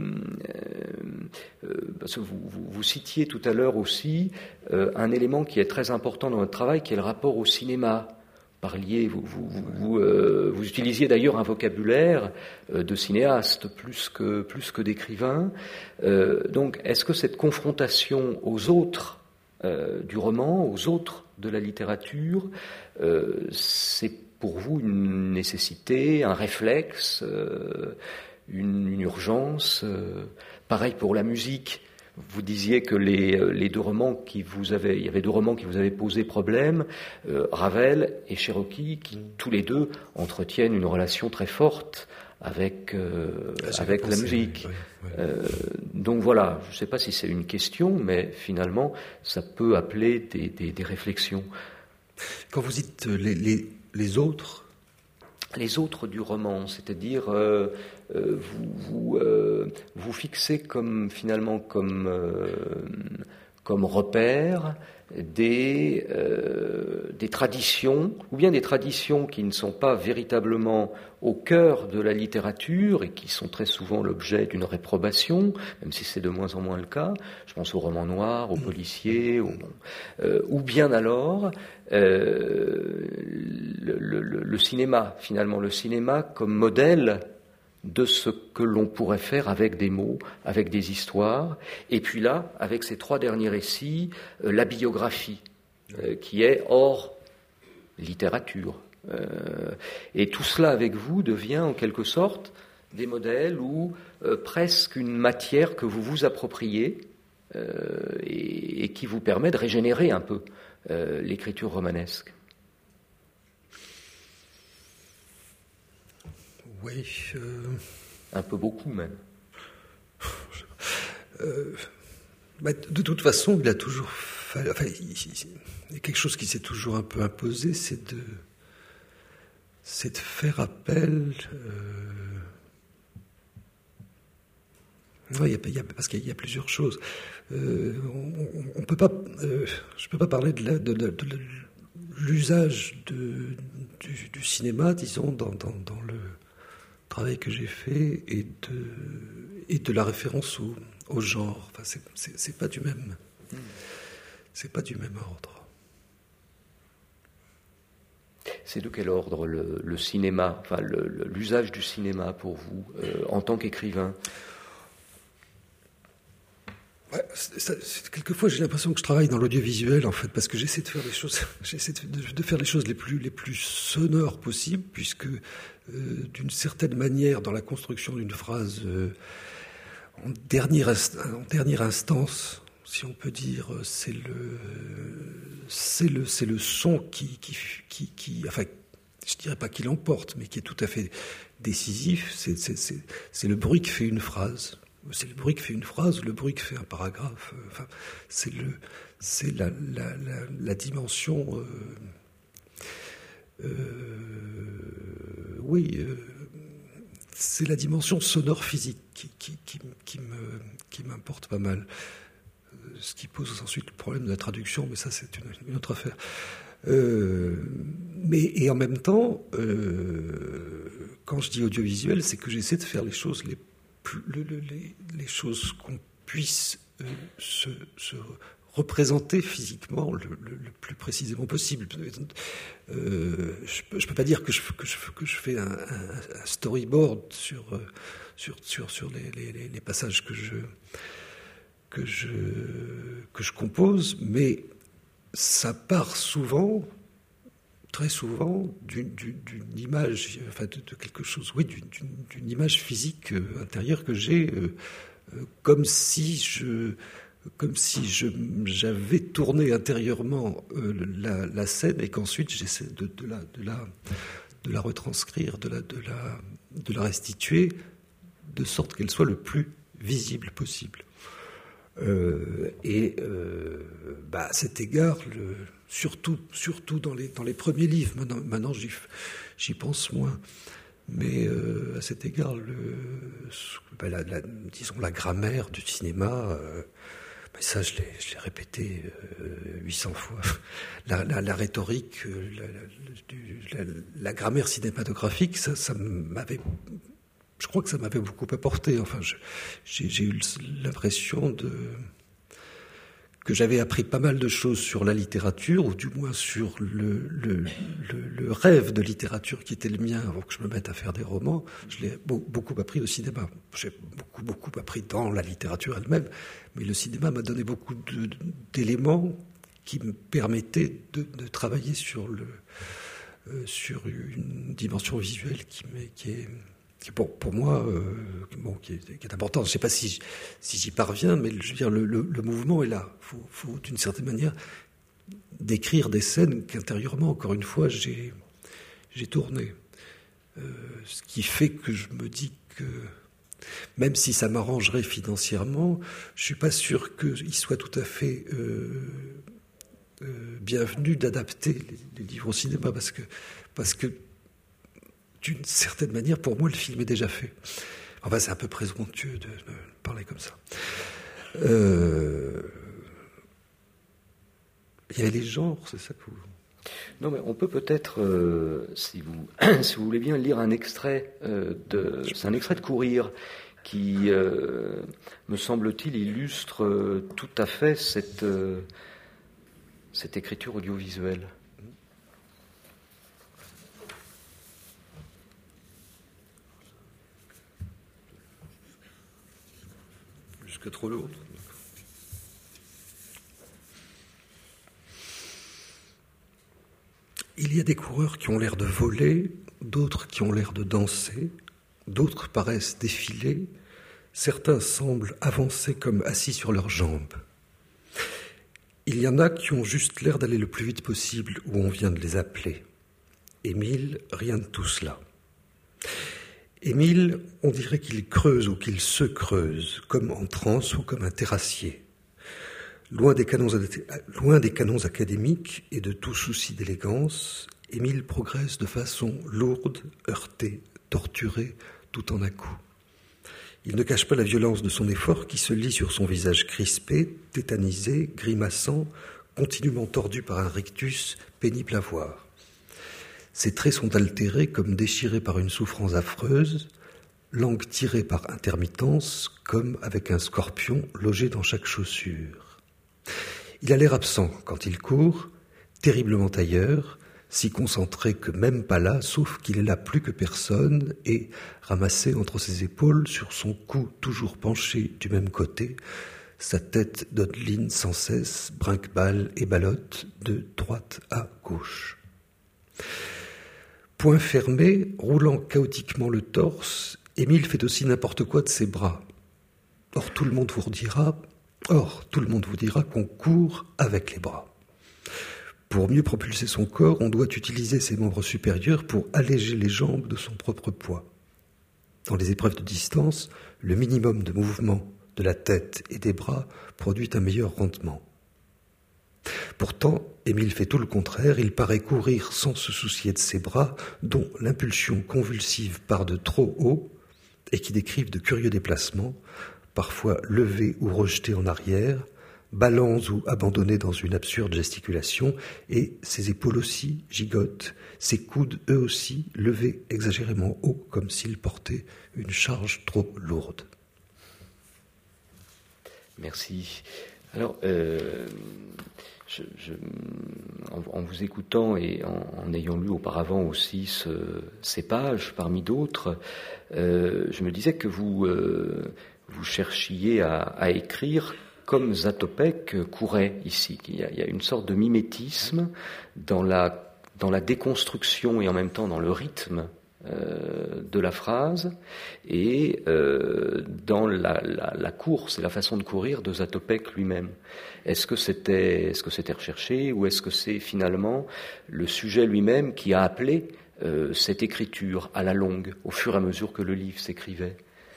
euh, parce que vous, vous, vous citiez tout à l'heure aussi euh, un élément qui est très important dans votre travail, qui est le rapport au cinéma. Parliez, vous, vous, vous, vous, euh, vous utilisiez d'ailleurs un vocabulaire euh, de cinéaste plus que, plus que d'écrivain. Euh, donc, est-ce que cette confrontation aux autres Euh, du roman, aux autres de la littérature, euh, c'est pour vous une nécessité, un réflexe, euh, une, une urgence, euh, pareil pour la musique. Vous disiez que les, les deux romans qui vous avaient, il y avait deux romans qui vous avaient posé problème, euh, Ravel et Cherokee, qui tous les deux entretiennent une relation très forte avec, euh, ah, avec pensé, la musique. Oui, oui. Euh, donc voilà, je ne sais pas si c'est une question, mais finalement, ça peut appeler des, des, des réflexions.
Quand vous dites les, les, les autres
Les autres du roman, c'est-à-dire euh, euh, vous, vous, euh, vous fixez comme, finalement comme, euh, comme repère des, euh, des traditions, ou bien des traditions qui ne sont pas véritablement au cœur de la littérature et qui sont très souvent l'objet d'une réprobation, même si c'est de moins en moins le cas. Je pense aux romans noirs, aux policiers, aux, euh, ou bien alors euh, le, le, le cinéma, finalement, le cinéma comme modèle de ce que l'on pourrait faire avec des mots, avec des histoires. Et puis là, avec ces trois derniers récits, euh, la biographie, euh, qui est hors littérature. Euh, et tout cela avec vous devient en quelque sorte des modèles ou euh, presque une matière que vous vous appropriez euh, et, et qui vous permet de régénérer un peu euh, l'écriture romanesque.
Oui. Euh...
Un peu beaucoup même.
Euh, bah, de toute façon, il a toujours fallu. Enfin, il, il y a quelque chose qui s'est toujours un peu imposé, c'est de, c'est de faire appel. Euh... Non, il y a, il y a, parce qu'il y a plusieurs choses. Euh, on, on peut pas. Euh, je ne peux pas parler de, la, de, de, de, de l'usage de, du, du cinéma, disons, dans, dans, dans le travail que j'ai fait et de, et de la référence au, au genre. Enfin, c'est, c'est, c'est pas du même, c'est pas du même ordre.
C'est de quel ordre le, le cinéma, enfin le, le, l'usage du cinéma pour vous euh, en tant qu'écrivain?
Ouais, c'est, c'est, quelquefois j'ai l'impression que je travaille dans l'audiovisuel en fait, parce que j'essaie de faire les choses, j'essaie de, de, de faire les choses les plus les plus sonores possibles, puisque euh, d'une certaine manière, dans la construction d'une phrase, euh, en dernière en dernière instance, si on peut dire, c'est le c'est le c'est le son qui qui qui, qui enfin, je dirais pas qui l'emporte, mais qui est tout à fait décisif. C'est c'est c'est, c'est le bruit qui fait une phrase. C'est le bruit qui fait une phrase, le bruit qui fait un paragraphe. Enfin, c'est le, c'est la, la, la, la dimension. Euh, euh, oui, euh, c'est la dimension sonore physique qui, qui, qui, qui me, qui m'importe pas mal. Ce qui pose ensuite le problème de la traduction, mais ça c'est une, une autre affaire. Euh, mais et en même temps, euh, quand je dis audiovisuel, c'est que j'essaie de faire les choses les Le, le, les, les choses qu'on puisse euh, se, se représenter physiquement le, le, le plus précisément possible. Euh, je ne peux pas dire que je, que je, que je fais un, un, un storyboard sur, sur, sur, sur les, les, les passages que je, que, je, que je compose, mais ça part souvent, très souvent, d'une, d'une, d'une image, enfin de, de quelque chose, oui, d'une, d'une, d'une image physique euh, intérieure que j'ai, euh, euh, comme si je, comme si je, j'avais tourné intérieurement euh, la, la scène et qu'ensuite j'essaie de, de, la, de, la, de la retranscrire, de la, de, la, de la restituer, de sorte qu'elle soit le plus visible possible. Euh, et euh, bah, à cet égard, le, surtout, surtout dans les, dans les premiers livres, maintenant, maintenant j'y, j'y pense moins, mais euh, à cet égard, le, bah, la, la, disons la grammaire du cinéma, euh, bah, ça je l'ai, je l'ai répété huit cents fois, la, la, la rhétorique, la, la, la, la grammaire cinématographique, ça, ça m'avait... Je crois que ça m'avait beaucoup apporté. Enfin, je, j'ai, j'ai eu l'impression de, que j'avais appris pas mal de choses sur la littérature, ou du moins sur le, le, le, le rêve de littérature qui était le mien avant que je me mette à faire des romans. Je l'ai beaucoup appris au cinéma. J'ai beaucoup, beaucoup appris dans la littérature elle-même, mais le cinéma m'a donné beaucoup de, d'éléments qui me permettaient de, de travailler sur, le, euh, sur une dimension visuelle qui, m'est, qui est... qui pour, pour moi, euh, bon, qui est, qui est important. Je ne sais pas si, si j'y parviens, mais je veux dire, le, le, le mouvement est là. Il faut, faut, d'une certaine manière, décrire des scènes qu'intérieurement, encore une fois, j'ai, j'ai tournées. Euh, ce qui fait que je me dis que, même si ça m'arrangerait financièrement, je ne suis pas sûr qu'il soit tout à fait euh, euh, bienvenu d'adapter les, les livres au cinéma, parce que, parce que d'une certaine manière, pour moi, le film est déjà fait. Enfin, c'est un peu présomptueux de, de parler comme ça. Euh, il y avait les genres, c'est ça que vous...
Non, mais on peut peut-être, euh, si vous si vous voulez bien, lire un extrait euh, de, c'est un extrait de Courir qui, euh, me semble-t-il, illustre euh, tout à fait cette euh, cette écriture audiovisuelle.
Jusque trop lourd. Il y a des coureurs qui ont l'air de voler, d'autres qui ont l'air de danser, d'autres paraissent défiler, certains semblent avancer comme assis sur leurs jambes. Il y en a qui ont juste l'air d'aller le plus vite possible où on vient de les appeler. Émile, rien de tout cela. Émile, on dirait qu'il creuse ou qu'il se creuse, comme en transe ou comme un terrassier. Loin des canons, loin des canons académiques et de tout souci d'élégance, Émile progresse de façon lourde, heurtée, torturée, tout en à-coups. Il ne cache pas la violence de son effort qui se lit sur son visage crispé, tétanisé, grimaçant, continuellement tordu par un rictus pénible à voir. Ses traits sont altérés comme déchirés par une souffrance affreuse, langue tirée par intermittence comme avec un scorpion logé dans chaque chaussure. Il a l'air absent quand il court, terriblement ailleurs, si concentré que même pas là, sauf qu'il est là plus que personne, et, ramassé entre ses épaules, sur son cou toujours penché du même côté, sa tête dodeline sans cesse, brinque-balle et ballotte, de droite à gauche. Poing fermé, roulant chaotiquement le torse, Émile fait aussi n'importe quoi de ses bras. Or, tout le monde vous dira... Or, tout le monde vous dira qu'on court avec les bras. Pour mieux propulser son corps, on doit utiliser ses membres supérieurs pour alléger les jambes de son propre poids. Dans les épreuves de distance, le minimum de mouvement de la tête et des bras produit un meilleur rendement. Pourtant, Émile fait tout le contraire, il paraît courir sans se soucier de ses bras, dont l'impulsion convulsive part de trop haut et qui décrivent de curieux déplacements, parfois levés ou rejetés en arrière, ballants ou abandonnés dans une absurde gesticulation, et ses épaules aussi gigotent, ses coudes eux aussi levés exagérément haut, comme s'ils portaient une charge trop lourde.
Merci. Alors, euh, je, je, en, en vous écoutant et en, en ayant lu auparavant aussi ce, ces pages, parmi d'autres, euh, je me disais que vous... Euh, vous cherchiez à, à écrire comme Zatopek courait ici. Il y, a, il y a une sorte de mimétisme dans la, dans la déconstruction et en même temps dans le rythme euh, de la phrase et euh, dans la, la, la course et la façon de courir de Zatopek lui-même. Est-ce que c'était, est-ce que c'était recherché ou est-ce que c'est finalement le sujet lui-même qui a appelé euh, cette écriture à la longue au fur et à mesure que le livre s'écrivait ?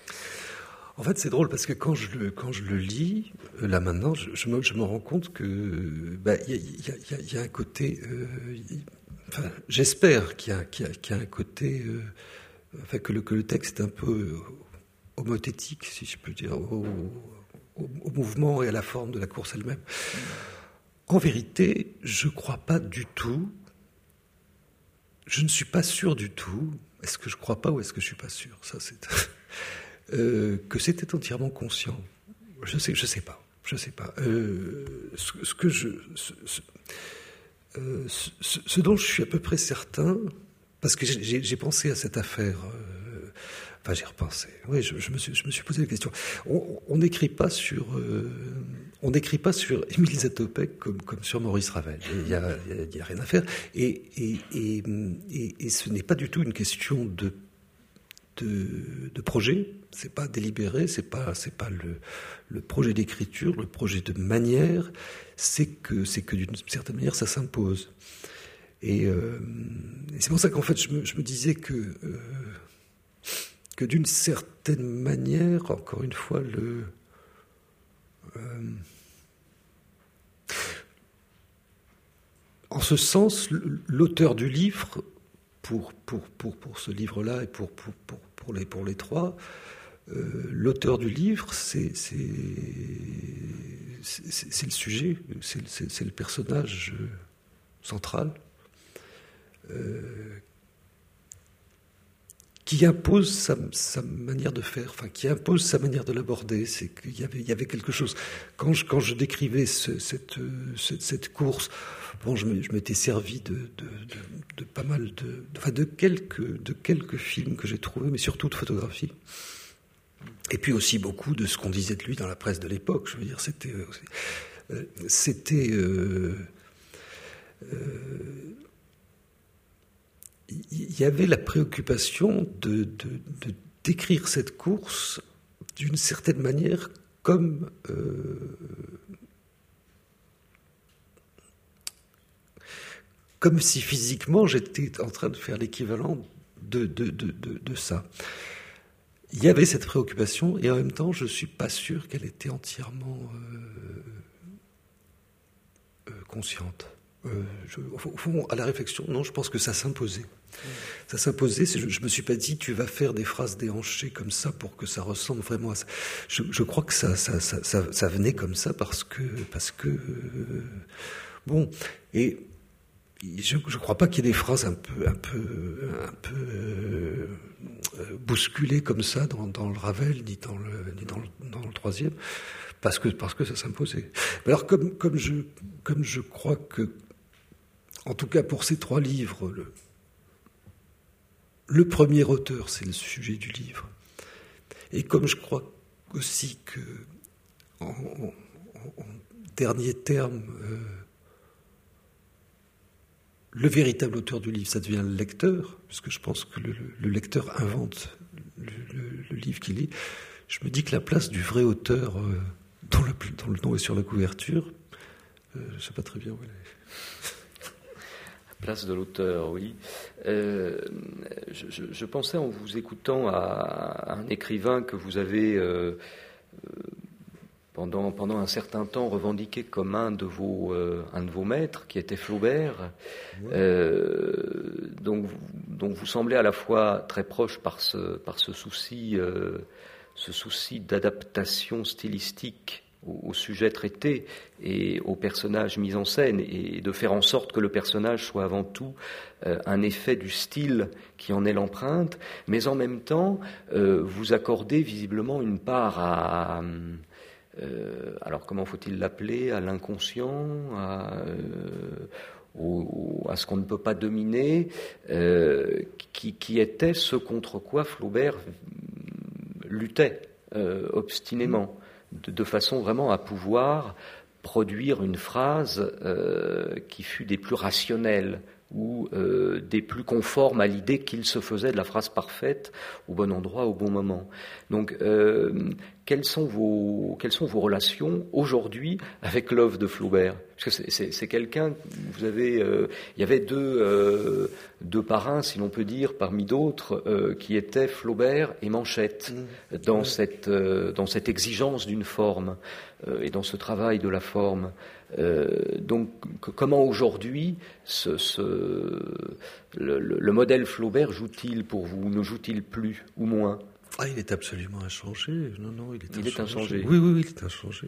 En fait, c'est drôle parce que quand je le, quand je le lis, euh, là maintenant, je, je, me, je me rends compte que bah, y, a, y, a, y a un côté... Euh, y, enfin, j'espère qu'il y a, qu'il y a, qu'il y a un côté... Euh, enfin, que le, que le texte est un peu homothétique, si je peux dire, au, au, au mouvement et à la forme de la course elle-même. En vérité, je ne crois pas du tout... Je ne suis pas sûr du tout... Est-ce que je ne crois pas ou est-ce que je ne suis pas sûr ? Ça, c'est... Euh, que c'était entièrement conscient. Je sais, je sais pas, je sais pas. Euh, ce, ce que je, ce, ce, euh, ce, ce dont je suis à peu près certain, parce que j'ai, j'ai pensé à cette affaire. Euh, enfin, j'ai repensé. Oui, je, je me suis, je me suis posé la question. On n'écrit pas sur, euh, on n'écrit pas sur Émile Zatopek comme, comme sur Maurice Ravel. Il y a, il y a rien à faire. Et, et, et, et, et ce n'est pas du tout une question de De, de projet, c'est pas délibéré, c'est pas c'est pas le, le projet d'écriture, le projet de manière, c'est que c'est que d'une certaine manière ça s'impose. Et, euh, et c'est pour ça qu'en fait je me, je me disais que euh, que d'une certaine manière, encore une fois, le euh, en ce sens, l'auteur du livre pour, pour, pour, pour ce livre-là et pour, pour, pour, pour, les, pour les trois, euh, l'auteur du livre, c'est, c'est, c'est, c'est le sujet, c'est, c'est, c'est le personnage central euh, qui impose sa, sa manière de faire, enfin qui impose sa manière de l'aborder. C'est qu'il y avait, il y avait quelque chose. Quand je, quand je décrivais ce, cette, cette, cette course, bon, je, je m'étais servi de, de, de, de pas mal de, enfin de quelques, de quelques films que j'ai trouvés, mais surtout de photographies. Et puis aussi beaucoup de ce qu'on disait de lui dans la presse de l'époque. Je veux dire, c'était, euh, c'était. Euh, euh, il y avait la préoccupation de, de, de décrire cette course d'une certaine manière comme euh, comme si physiquement j'étais en train de faire l'équivalent de, de, de, de, de ça. Il y avait cette préoccupation et en même temps je ne suis pas sûr qu'elle était entièrement euh, euh, consciente. Euh, je, au fond, à la réflexion, non, je pense que ça s'imposait. Mmh. Ça s'imposait. Je ne me suis pas dit, tu vas faire des phrases déhanchées comme ça pour que ça ressemble vraiment à ça. Je, je crois que ça, ça, ça, ça, ça venait comme ça parce que, parce que, euh, bon, et je ne crois pas qu'il y ait des phrases un peu, un peu, un peu euh, bousculées comme ça dans, dans le Ravel ni dans le, ni dans le, dans le troisième, parce que, parce que ça s'imposait. Alors comme, comme je, comme je crois que en tout cas, pour ces trois livres, le, le premier auteur, c'est le sujet du livre. Et comme je crois aussi que, en, en, en dernier terme, euh, le véritable auteur du livre, ça devient le lecteur, puisque je pense que le, le lecteur invente le, le, le livre qu'il lit. Je me dis que la place du vrai auteur, euh, dont, le, dont le nom est sur la couverture, euh, je ne sais pas très bien où elle est.
Place de l'auteur, oui. Euh, je, je, je pensais en vous écoutant à, à un écrivain que vous avez euh, pendant, pendant un certain temps revendiqué comme un de vos, euh, un de vos maîtres, qui était Flaubert. Ouais. Euh, donc, donc vous semblez à la fois très proche par ce, par ce souci, euh, ce souci d'adaptation stylistique au sujet traité et au personnage mis en scène, et de faire en sorte que le personnage soit avant tout euh, un effet du style qui en est l'empreinte, mais en même temps euh, vous accordez visiblement une part à, euh, alors comment faut-il l'appeler, à l'inconscient, à, euh, au, à ce qu'on ne peut pas dominer, euh, qui, qui était ce contre quoi Flaubert luttait euh, obstinément. De, de façon vraiment à pouvoir produire une phrase euh, qui fut des plus rationnelles ou euh, des plus conformes à l'idée qu'il se faisait de la phrase parfaite au bon endroit, au bon moment. Donc, euh, quelles sont vos, quelles sont vos relations aujourd'hui avec l'œuvre de Flaubert ? Parce que c'est, c'est, c'est quelqu'un, vous avez, euh, il y avait deux, euh, deux parrains, si l'on peut dire, parmi d'autres, euh, qui étaient Flaubert et Manchette, mmh. dans, mmh. cette, euh, dans cette exigence d'une forme euh, et dans ce travail de la forme. Euh, donc, comment aujourd'hui ce, ce, le, le, le modèle Flaubert joue-t-il pour vous, ne joue-t-il plus ou moins ?
Ah, il est absolument inchangé. Non, non, il est
il
inchangé.
Est inchangé.
Oui, oui, oui, il est inchangé.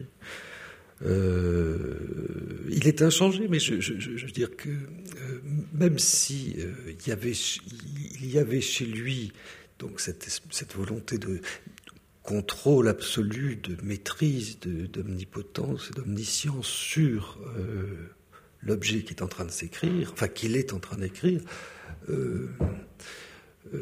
Euh, il est inchangé, mais je, je, je, je veux dire que euh, même si euh, il y avait, il y avait chez lui donc cette, cette volonté de contrôle absolu, de maîtrise, de, d'omnipotence et d'omniscience sur euh, l'objet qui est en train de s'écrire, enfin qu'il est en train d'écrire, euh, euh,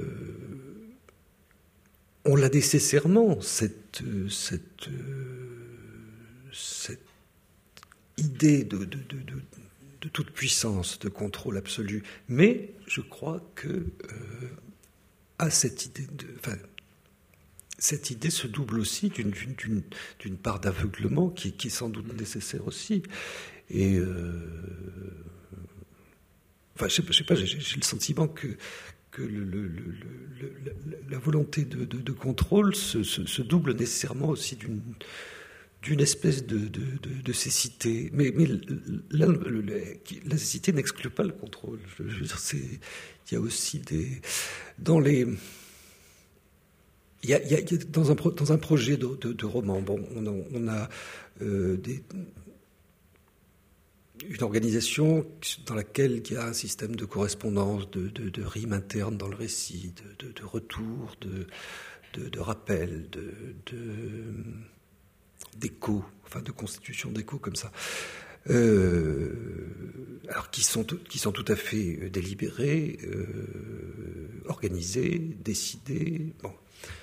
on l'a nécessairement, cette, cette, cette idée de, de, de, de, de toute puissance, de contrôle absolu. Mais je crois que euh, à cette idée de... Enfin, cette idée se double aussi d'une, d'une, d'une part d'aveuglement qui, qui est sans doute nécessaire aussi. Et euh, enfin, je sais pas, je sais pas j'ai, j'ai le sentiment que, que le, le, le, le, la volonté de, de, de contrôle se, se, se double nécessairement aussi d'une, d'une espèce de, de, de, de cécité. Mais, mais la, la cécité n'exclut pas le contrôle. Je, je veux dire, c'est, il y a aussi des... Dans les... Il y a, il y a, dans, un, dans un projet de, de, de roman, bon, on a, on a euh, des... une organisation dans laquelle il y a un système de correspondance, de, de, de rimes internes dans le récit, de, de, de retour, de, de, de rappel, de, de, d'écho, enfin de constitution d'écho comme ça, euh, alors qui sont, qui sont tout à fait délibérés, euh, organisés, décidés. Bon.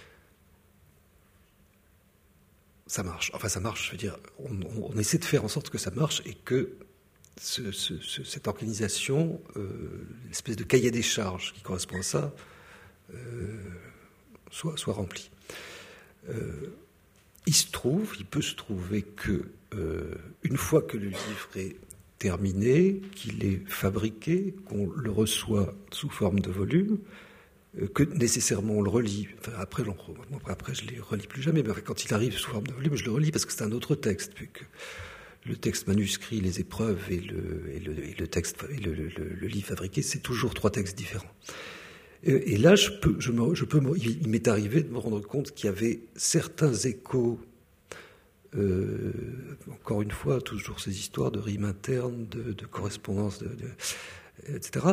Ça marche. Enfin, ça marche, je veux dire, on, on, on essaie de faire en sorte que ça marche et que Ce, ce, ce, cette organisation, euh, l'espèce de cahier des charges qui correspond à ça, euh, soit, soit remplie. Euh, il se trouve, il peut se trouver que euh, une fois que le livre est terminé, qu'il est fabriqué, qu'on le reçoit sous forme de volume, euh, que nécessairement on le relit. Enfin, après, après, je ne les relis plus jamais, mais enfin, quand il arrive sous forme de volume, je le relis parce que c'est un autre texte, puis que le texte manuscrit, les épreuves et le, et le, et le texte et le, le, le livre fabriqué, c'est toujours trois textes différents. Et, et là, je peux, je me, je peux, il m'est arrivé de me rendre compte qu'il y avait certains échos. Euh, encore une fois, toujours ces histoires de rimes internes, de, de correspondance, de, de, et cetera,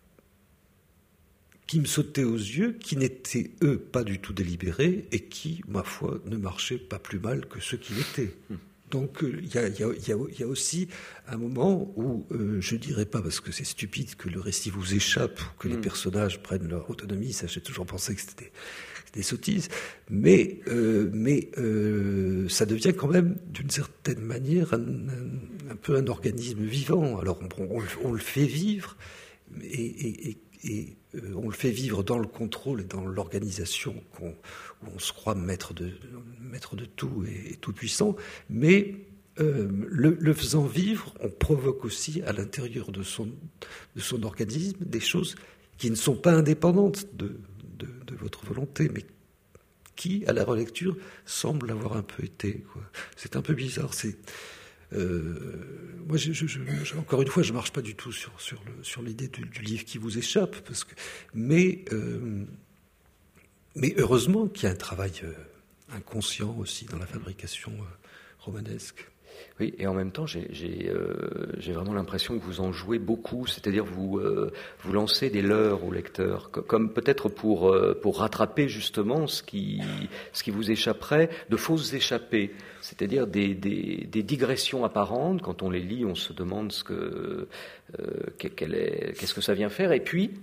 qui me sautaient aux yeux, qui n'étaient, eux, pas du tout délibérés et qui, ma foi, ne marchaient pas plus mal que ceux qui l'étaient. Donc il y, y, y, y a aussi un moment où, euh, je ne dirais pas parce que c'est stupide que le récit vous échappe ou que mmh. les personnages prennent leur autonomie, ça j'ai toujours pensé que c'était des, des sottises, mais, euh, mais euh, ça devient quand même d'une certaine manière un, un, un peu un organisme vivant. Alors on, on, on le fait vivre et, et, et, et euh, on le fait vivre dans le contrôle et dans l'organisation qu'on, où on se croit maître de, maître de tout et, et tout puissant, mais euh, le, le faisant vivre, on provoque aussi à l'intérieur de son, de son organisme des choses qui ne sont pas indépendantes de, de, de votre volonté, mais qui, à la relecture, semblent avoir un peu été, quoi. C'est un peu bizarre. C'est, euh, moi, je, je, je, encore une fois, je ne marche pas du tout sur, sur, le, sur l'idée du, du livre qui vous échappe, parce que, mais... Euh, Mais heureusement qu'il y a un travail euh, inconscient aussi dans la fabrication euh, romanesque.
Oui, et en même temps, j'ai, j'ai, euh, j'ai vraiment l'impression que vous en jouez beaucoup, c'est-à-dire vous euh, vous lancez des leurres au lecteur, comme peut-être pour euh, pour rattraper justement ce qui ce qui vous échapperait, de fausses échappées, c'est-à-dire des des, des digressions apparentes. Quand on les lit, on se demande ce que euh, quel est, qu'est-ce que ça vient faire, et puis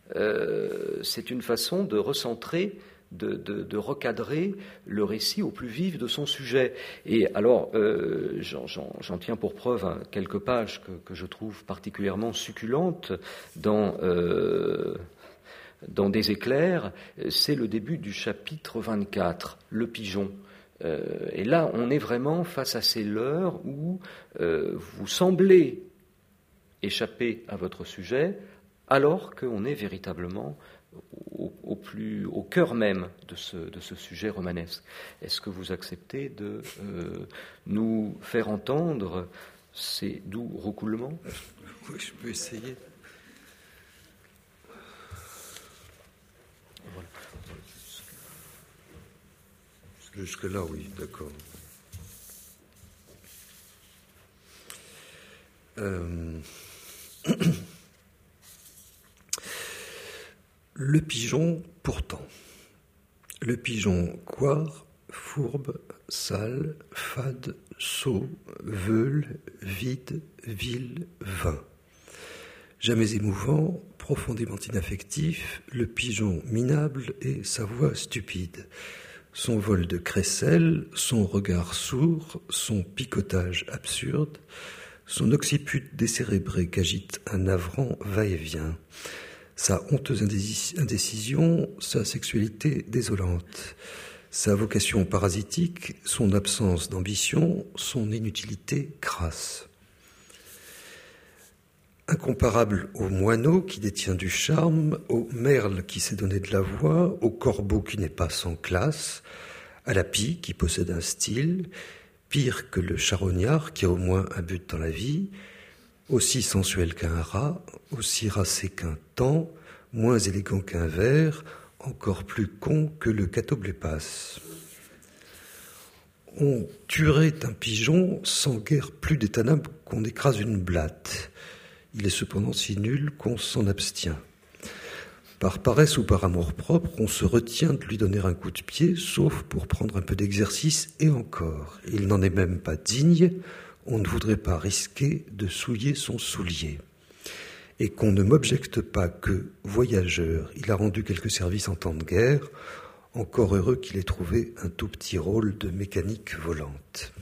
Euh, c'est une façon de recentrer, de, de, de recadrer le récit au plus vif de son sujet. Et alors, euh, j'en, j'en, j'en tiens pour preuve hein, quelques pages que, que je trouve particulièrement succulentes dans, euh, dans Des éclairs. C'est le début du chapitre vingt-quatre, Le pigeon. Euh, et là, on est vraiment face à ces leurres où euh, vous semblez échapper à votre sujet, alors qu'on est véritablement au, au, plus, au cœur même de ce, de ce sujet romanesque. Est-ce que vous acceptez de euh, nous faire entendre ces doux roucoulements ?
Oui, je peux essayer.
Voilà.
Jusque-là, oui, d'accord. Euh... Le pigeon, pourtant. Le pigeon coire, fourbe, sale, fade, sot, veule, vide, vil, vain. Jamais émouvant, profondément inaffectif, le pigeon minable et sa voix stupide. Son vol de crécelle, son regard sourd, son picotage absurde, son occiput décérébré qu'agite un navrant va-et-vient. Sa honteuse indécision, sa sexualité désolante, sa vocation parasitique, son absence d'ambition, son inutilité crasse. Incomparable au moineau qui détient du charme, au merle qui s'est donné de la voix, au corbeau qui n'est pas sans classe, à la pie qui possède un style, pire que le charognard, qui a au moins un but dans la vie, aussi sensuel qu'un rat, aussi racé qu'un taon, moins élégant qu'un ver, encore plus con que le catoblépas. On tuerait un pigeon sans guère plus d'étonnable qu'on écrase une blatte. Il est cependant si nul qu'on s'en abstient. Par paresse ou par amour-propre, on se retient de lui donner un coup de pied, sauf pour prendre un peu d'exercice, et encore. Il n'en est même pas digne, on ne voudrait pas risquer de souiller son soulier. Et qu'on ne m'objecte pas que, voyageur, il a rendu quelques services en temps de guerre, encore heureux qu'il ait trouvé un tout petit rôle de mécanique volante.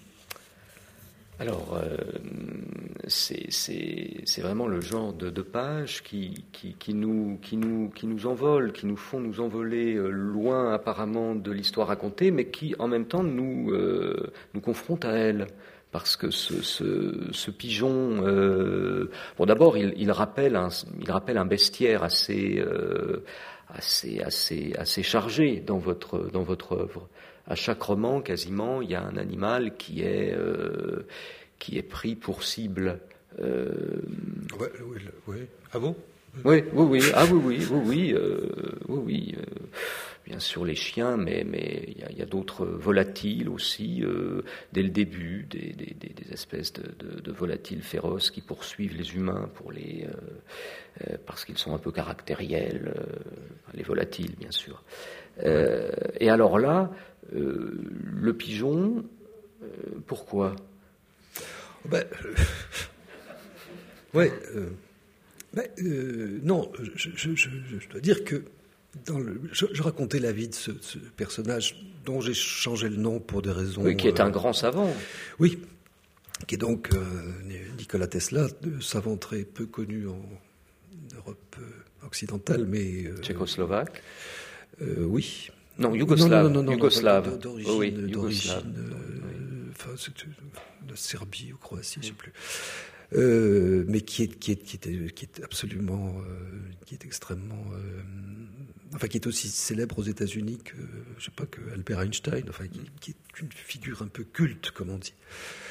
Alors, euh, c'est, c'est, c'est vraiment le genre de, de pages qui, qui, qui, nous, qui, nous, qui nous envolent, qui nous font nous envoler loin apparemment de l'histoire racontée, mais qui en même temps nous, euh, nous confrontent à elle. Parce que ce, ce, ce pigeon, euh, bon d'abord il, il rappelle un, il rappelle un bestiaire assez, euh, assez, assez, assez chargé dans votre, dans votre œuvre. À chaque roman, quasiment, il y a un animal qui est, euh, qui est pris pour cible. Euh...
Ouais, oui, oui. Ah bon?
Oui, oui, oui. Ah oui, oui, oui, oui, euh, oui, oui. Euh, bien sûr les chiens, mais mais il y a, il y a d'autres volatiles aussi. Euh, dès le début, des, des, des espèces de, de, de volatiles féroces qui poursuivent les humains pour les euh, euh, parce qu'ils sont un peu caractériels. Euh, les volatiles, bien sûr. Euh, et alors là, euh, le pigeon, euh, pourquoi?
Ben, euh, ouais. Euh... Ben, euh, non, je, je, je, je dois dire que dans le, je, je racontais la vie de ce, ce personnage dont j'ai changé le nom pour des raisons...
Oui, qui est
euh,
un grand savant.
Oui, qui est donc euh, Nikola Tesla, savant très peu connu en Europe occidentale, mais... Euh,
Tchécoslovaque
euh, Oui.
Non, yougoslave.
Non, non, non, non,
yougoslave.
non, d'origine,
oui,
d'origine euh, enfin, c'est de Serbie ou Croatie, je ne sais plus. Euh, mais qui est, qui est, qui est, qui est absolument, euh, qui est extrêmement, euh, enfin qui est aussi célèbre aux États-Unis que, je sais pas, que Albert Einstein, enfin qui, qui est une figure un peu culte, comme on dit,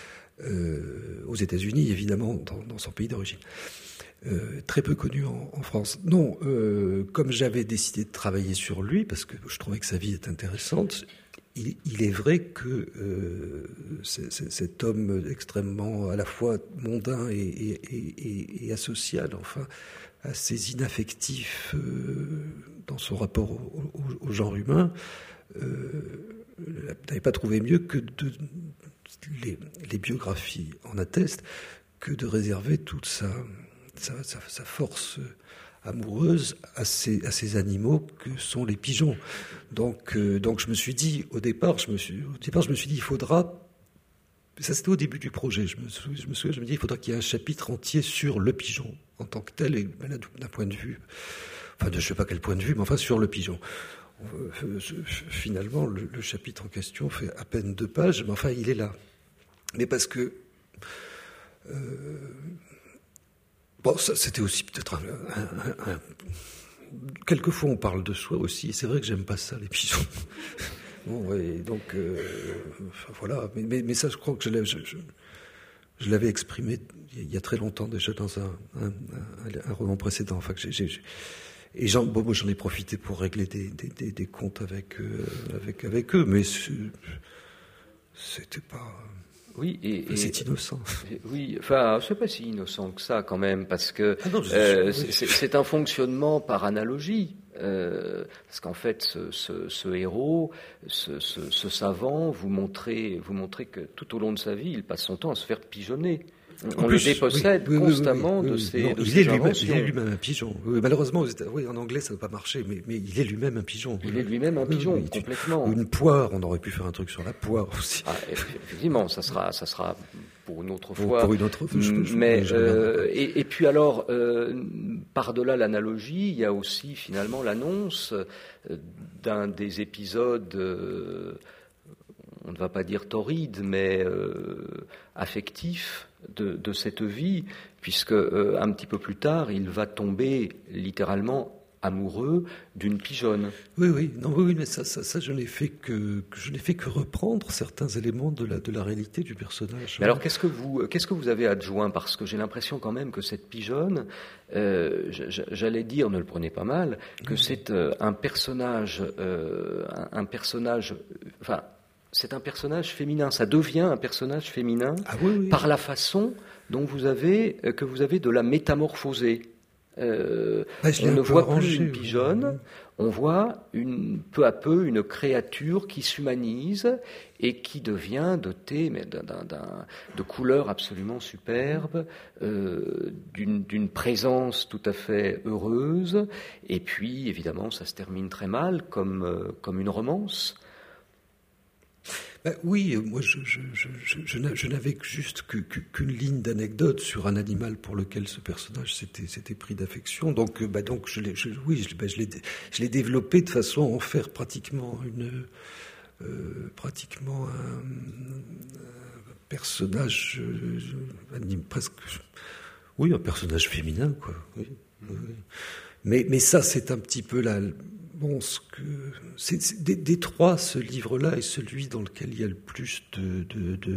euh, aux États-Unis évidemment, dans, dans son pays d'origine, euh, très peu connu en, en France. Non, euh, comme j'avais décidé de travailler sur lui parce que je trouvais que sa vie est intéressante. Il, il est vrai que euh, c'est, c'est, cet homme extrêmement à la fois mondain et, et, et, et asocial, enfin, assez inaffectif euh, dans son rapport au, au, au genre humain, euh, n'avait pas trouvé mieux que de, les, les biographies en attestent, que de réserver toute sa, sa, sa, sa force amoureuse à ces, à ces animaux que sont les pigeons. Donc, euh, donc je me suis dit, au départ, je me suis, au départ, je me suis dit, il faudra, ça c'était au début du projet, je me, je me souviens, je me dis, il faudra qu'il y ait un chapitre entier sur le pigeon, en tant que tel, et ben, d'un point de vue, enfin, de je sais pas quel point de vue, mais enfin, sur le pigeon. Euh, finalement, le, le chapitre en question fait à peine deux pages, mais enfin, il est là. Mais parce que, euh, bon, ça, c'était aussi peut-être un, un, un, un... Quelquefois, on parle de soi aussi, et c'est vrai que j'aime pas ça, les pigeons. Bon, ouais, donc, euh, enfin, voilà. Mais, mais, mais ça, je crois que je, l'ai, je, je, je l'avais exprimé il y a très longtemps déjà dans un, un, un, un roman précédent. Enfin, que j'ai, j'ai, et j'en, bon, moi, j'en ai profité pour régler des, des, des, des comptes avec, euh, avec, avec eux, mais c'était pas...
Oui, et,
enfin, c'est
et,
innocent.
Et, oui, enfin, c'est pas si innocent que ça quand même, parce que
ah non,
euh, c'est, c'est, c'est un fonctionnement par analogie. Euh, parce qu'en fait, ce, ce, ce héros, ce, ce, ce savant, vous montrez, vous montrez que tout au long de sa vie, il passe son temps à se faire pigeonner. On, on plus, le dépossède oui, oui, constamment oui, oui, oui, de ses, non, de
il,
ses
est lui-même, il est lui-même un pigeon. Oui, malheureusement, oui, en anglais, ça n'a pas marché, mais, mais il est lui-même un pigeon.
Il est lui-même un pigeon, oui, complètement.
Ou une poire, on aurait pu faire un truc sur la poire aussi.
Ah, effectivement, ça sera, ça sera pour une autre
pour,
fois.
Pour une autre fois. Je, je,
mais je, euh, et, et puis alors, euh, par-delà l'analogie, il y a aussi finalement l'annonce d'un des épisodes. Euh, on ne va pas dire torride, mais euh, affectif de, de cette vie, puisque euh, un petit peu plus tard, il va tomber littéralement amoureux d'une pigeonne.
Oui, oui, non, oui, mais ça, ça, ça je n'ai fait que, que je n'ai fait que reprendre certains éléments de la, de la réalité du personnage.
Mais alors, qu'est-ce que vous, qu'est-ce que vous avez adjoint? Parce que j'ai l'impression quand même que cette pigeonne, euh, j'allais dire, ne le prenez pas mal, que oui. c'est euh, un personnage, euh, un, un personnage, enfin, c'est un personnage féminin. Ça devient un personnage féminin
ah, oui, oui.
par la façon dont vous avez, que vous avez de la métamorphoser. Euh,
bah,
on ne voit
arrangé,
plus une pigeonne, oui. on voit une, peu à peu une créature qui s'humanise et qui devient dotée mais d'un, d'un, d'un, de couleurs absolument superbes, euh, d'une, d'une présence tout à fait heureuse, et puis évidemment ça se termine très mal comme, euh, comme une romance.
Ben oui, moi je, je, je, je, je n'avais juste que, que, qu'une ligne d'anecdote sur un animal pour lequel ce personnage s'était, s'était pris d'affection. Donc, ben donc je l'ai, je, oui, je, ben je, l'ai, je l'ai développé de façon à en faire pratiquement une, euh, pratiquement un, un personnage, euh, presque, oui, un personnage féminin, quoi. Oui, oui. Mais, mais ça, c'est un petit peu la. Bon, ce que, c'est, c'est, des, des trois, ce livre-là est celui dans lequel il y a le plus de, de, de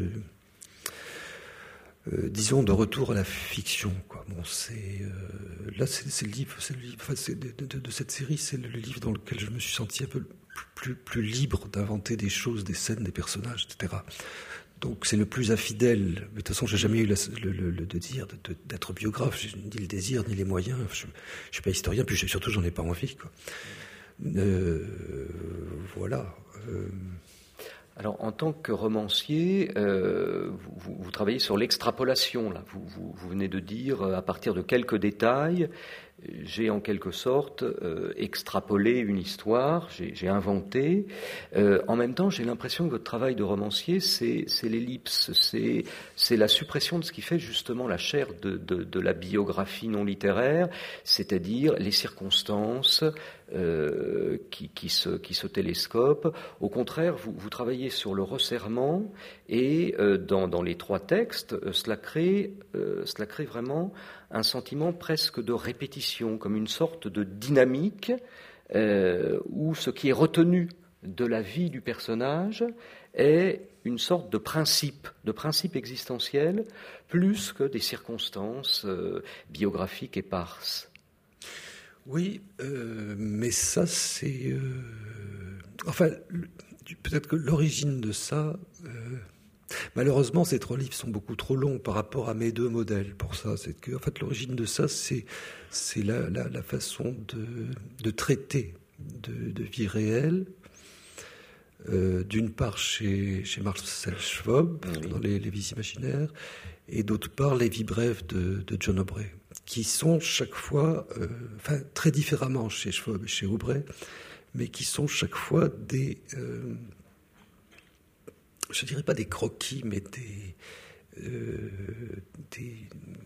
euh, disons, de retour à la fiction, quoi. Bon, c'est euh, là, c'est, c'est le livre, c'est le livre, enfin, c'est de, de, de cette série, c'est le livre dans lequel je me suis senti un peu plus, plus, plus libre d'inventer des choses, des scènes, des personnages, et cetera. Donc c'est le plus infidèle. Mais de toute façon, j'ai jamais eu le, le, le, le désir de, de, d'être biographe. J'ai ni le désir, ni les moyens. Je, je suis pas historien, puis surtout, j'en ai pas envie, quoi. Euh, voilà. Euh...
Alors, en tant que romancier, euh, vous, vous travaillez sur l'extrapolation. Là, vous, vous, vous venez de dire, à partir de quelques détails, j'ai en quelque sorte euh, extrapolé une histoire, j'ai, j'ai inventé. Euh, en même temps, j'ai l'impression que votre travail de romancier, c'est, c'est l'ellipse, c'est, c'est la suppression de ce qui fait justement la chair de, de, de la biographie non littéraire, c'est-à-dire les circonstances euh, qui, qui, se, qui se télescopent. Au contraire, vous, vous travaillez sur le resserrement et euh, dans, dans les trois textes, euh, cela crée, euh, cela crée vraiment un sentiment presque de répétition, comme une sorte de dynamique euh, où ce qui est retenu de la vie du personnage est une sorte de principe, de principe existentiel, plus que des circonstances euh, biographiques éparses.
Oui, euh, mais ça c'est... Euh, enfin, peut-être que l'origine de ça... Euh, Malheureusement, ces trois livres sont beaucoup trop longs par rapport à mes deux modèles. Pour ça, c'est que, en fait, l'origine de ça, c'est c'est la, la, la façon de, de traiter de, de vie réelle. Euh, d'une part chez chez Marcel Schwab oui. dans les, les Vies imaginaires, et d'autre part les Vies brèves de, de John Aubrey, qui sont chaque fois, euh, enfin très différemment chez Schwab et chez Aubrey, mais qui sont chaque fois des euh, je dirais pas des croquis, mais des, euh, des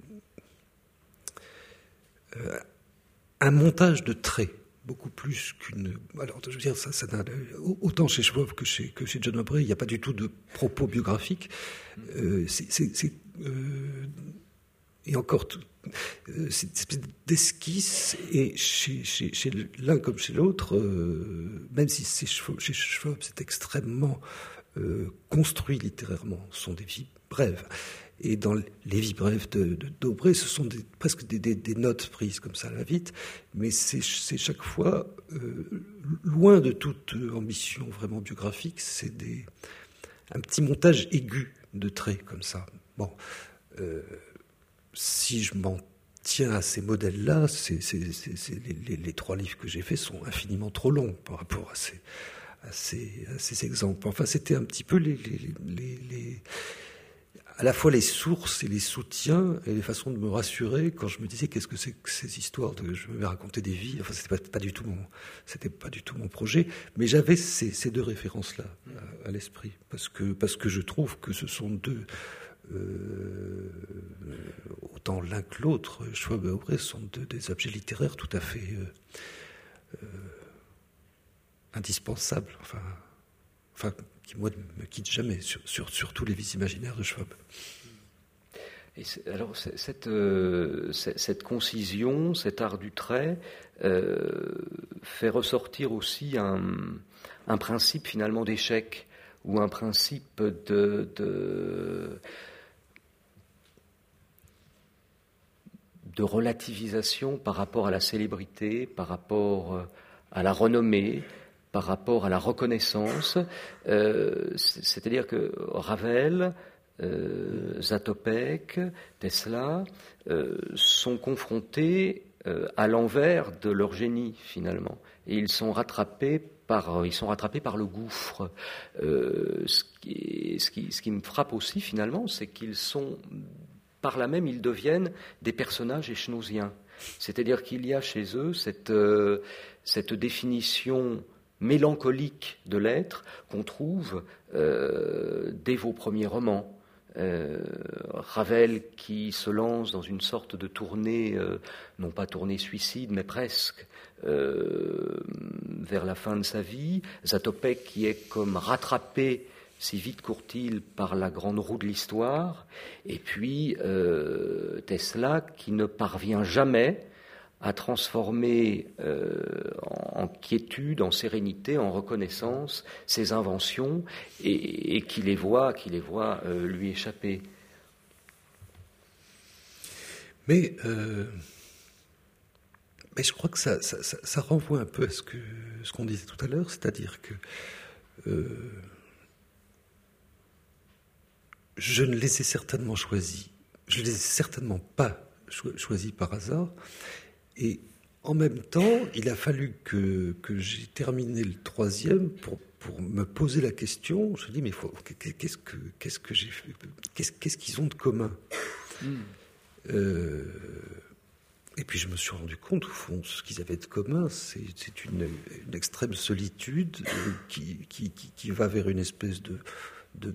euh, un montage de traits, beaucoup plus qu'une. Alors, je veux dire, ça, ça n'a, autant chez Schwab que chez que chez John Aubrey, il n'y a pas du tout de propos biographiques. Euh, c'est, c'est, c'est euh, et encore tout, euh, c'est une espèce d'esquisse, et chez, chez, chez l'un comme chez l'autre, euh, même si c'est chez Schwab, c'est extrêmement Euh, construits littérairement, ce sont des vies brèves. Et dans les Vies brèves de, de, d'Aubrey, ce sont des, presque des, des, des notes prises comme ça à la vite, mais c'est, c'est chaque fois, euh, loin de toute ambition vraiment biographique, c'est des, un petit montage aigu de traits comme ça. Bon, euh, si je m'en tiens à ces modèles-là, c'est, c'est, c'est, c'est les, les, les trois livres que j'ai faits sont infiniment trop longs par rapport à ces... À ces, à ces exemples. Enfin, c'était un petit peu les, les, les, les, à la fois les sources et les soutiens et les façons de me rassurer quand je me disais qu'est-ce que c'est que ces histoires de je me vais raconter des vies. Enfin, c'était pas, pas du tout mon, c'était pas du tout mon projet, mais j'avais ces, ces deux références-là à, à l'esprit parce que parce que je trouve que ce sont deux. Euh, autant l'un que l'autre, Schwab et Aubrey sont deux des objets littéraires tout à fait euh, euh, indispensable, enfin, enfin, qui moi ne me quitte jamais, sur, sur, surtout les Vies imaginaires de Schwab.
Et alors cette, euh, cette concision, cet art du trait euh, fait ressortir aussi un, un principe finalement d'échec, ou un principe de, de, de relativisation par rapport à la célébrité, par rapport à la renommée, par rapport à la reconnaissance. Euh, c'est-à-dire que Ravel, euh, Zatopek, Tesla euh, sont confrontés euh, à l'envers de leur génie finalement, et ils sont rattrapés par, ils sont rattrapés par le gouffre. Euh, ce, qui, ce, qui, ce qui me frappe aussi finalement, c'est qu'ils sont, par là même, ils deviennent des personnages échnosiens. C'est-à-dire qu'il y a chez eux cette, euh, cette définition mélancolique de l'être qu'on trouve euh, dès vos premiers romans. Euh, Ravel qui se lance dans une sorte de tournée, euh, non pas tournée suicide, mais presque, euh, vers la fin de sa vie. Zatopek qui est comme rattrapé, si vite court-il, par la grande roue de l'histoire. Et puis euh, Tesla qui ne parvient jamais à transformer euh, en, en quiétude, en sérénité, en reconnaissance ses inventions, et, et qui les voit, qui les voit euh, lui échapper.
Mais, euh, mais je crois que ça, ça, ça, ça renvoie un peu à ce, que, ce qu'on disait tout à l'heure, c'est-à-dire que euh, je ne les ai certainement choisis, je ne les ai certainement pas cho- choisis par hasard. Et en même temps, il a fallu que, que j'ai terminé le troisième pour, pour me poser la question. Je me dis, mais faut, qu'est-ce, que, qu'est-ce que j'ai fait, qu'est-ce, qu'est-ce qu'ils ont de commun mm. euh, Et puis je me suis rendu compte, au fond, ce qu'ils avaient de commun, c'est, c'est une, une extrême solitude qui, qui, qui, qui va vers une espèce de, de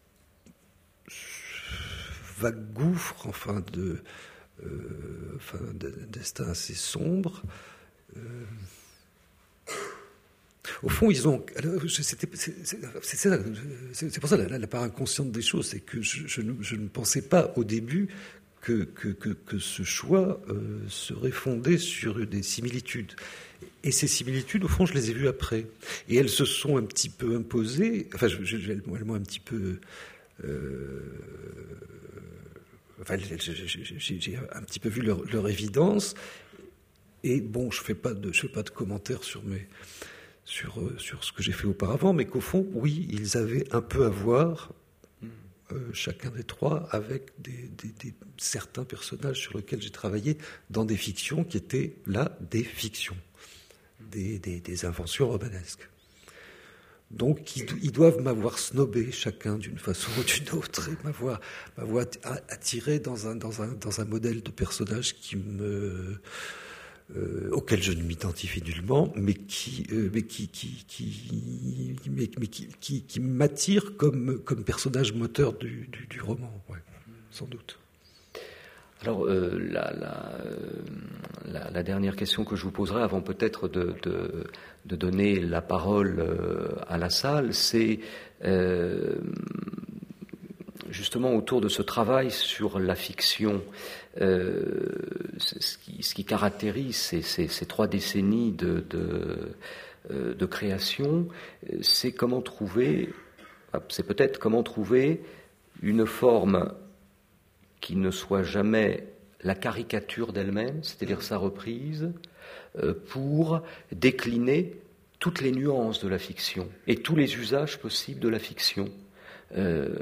vague gouffre, enfin de... Euh, enfin, d'un destin assez sombre. Euh, au fond, ils ont. Alors, c'était, c'est, c'est, c'est, c'est, c'est pour ça la, la, la part inconsciente des choses, c'est que je, je, ne, je ne pensais pas au début que, que, que, que ce choix euh, serait fondé sur des similitudes. Et ces similitudes, au fond, je les ai vues après. Et elles se sont un petit peu imposées. Enfin, je, je, elles m'ont un petit peu. Euh, Enfin, j'ai, j'ai un petit peu vu leur, leur évidence, et bon, je fais pas de, je fais pas de commentaires sur mes, sur sur ce que j'ai fait auparavant, mais qu'au fond, oui, ils avaient un peu à voir, euh, chacun des trois, avec des, des, des certains personnages sur lesquels j'ai travaillé dans des fictions qui étaient là des fictions, des des, des inventions romanesques. Donc, ils doivent m'avoir snobé chacun d'une façon ou d'une autre, et m'avoir, m'avoir attiré dans un, dans, un, dans un modèle de personnage qui me, euh, auquel je ne m'identifie nullement, mais qui, euh, mais qui, qui, qui, mais, mais qui, qui, qui m'attire comme, comme personnage moteur du, du, du roman, ouais, sans doute.
Alors, euh, la, la, la, la dernière question que je vous poserai, avant peut-être de, de, de donner la parole euh, à la salle, c'est euh, justement autour de ce travail sur la fiction. Euh, ce, qui, ce qui caractérise ces, ces, ces trois décennies de, de, de création, c'est comment trouver, c'est peut-être comment trouver une forme qui ne soit jamais la caricature d'elle-même, c'est-à-dire sa reprise, euh, pour décliner toutes les nuances de la fiction et tous les usages possibles de la fiction, euh,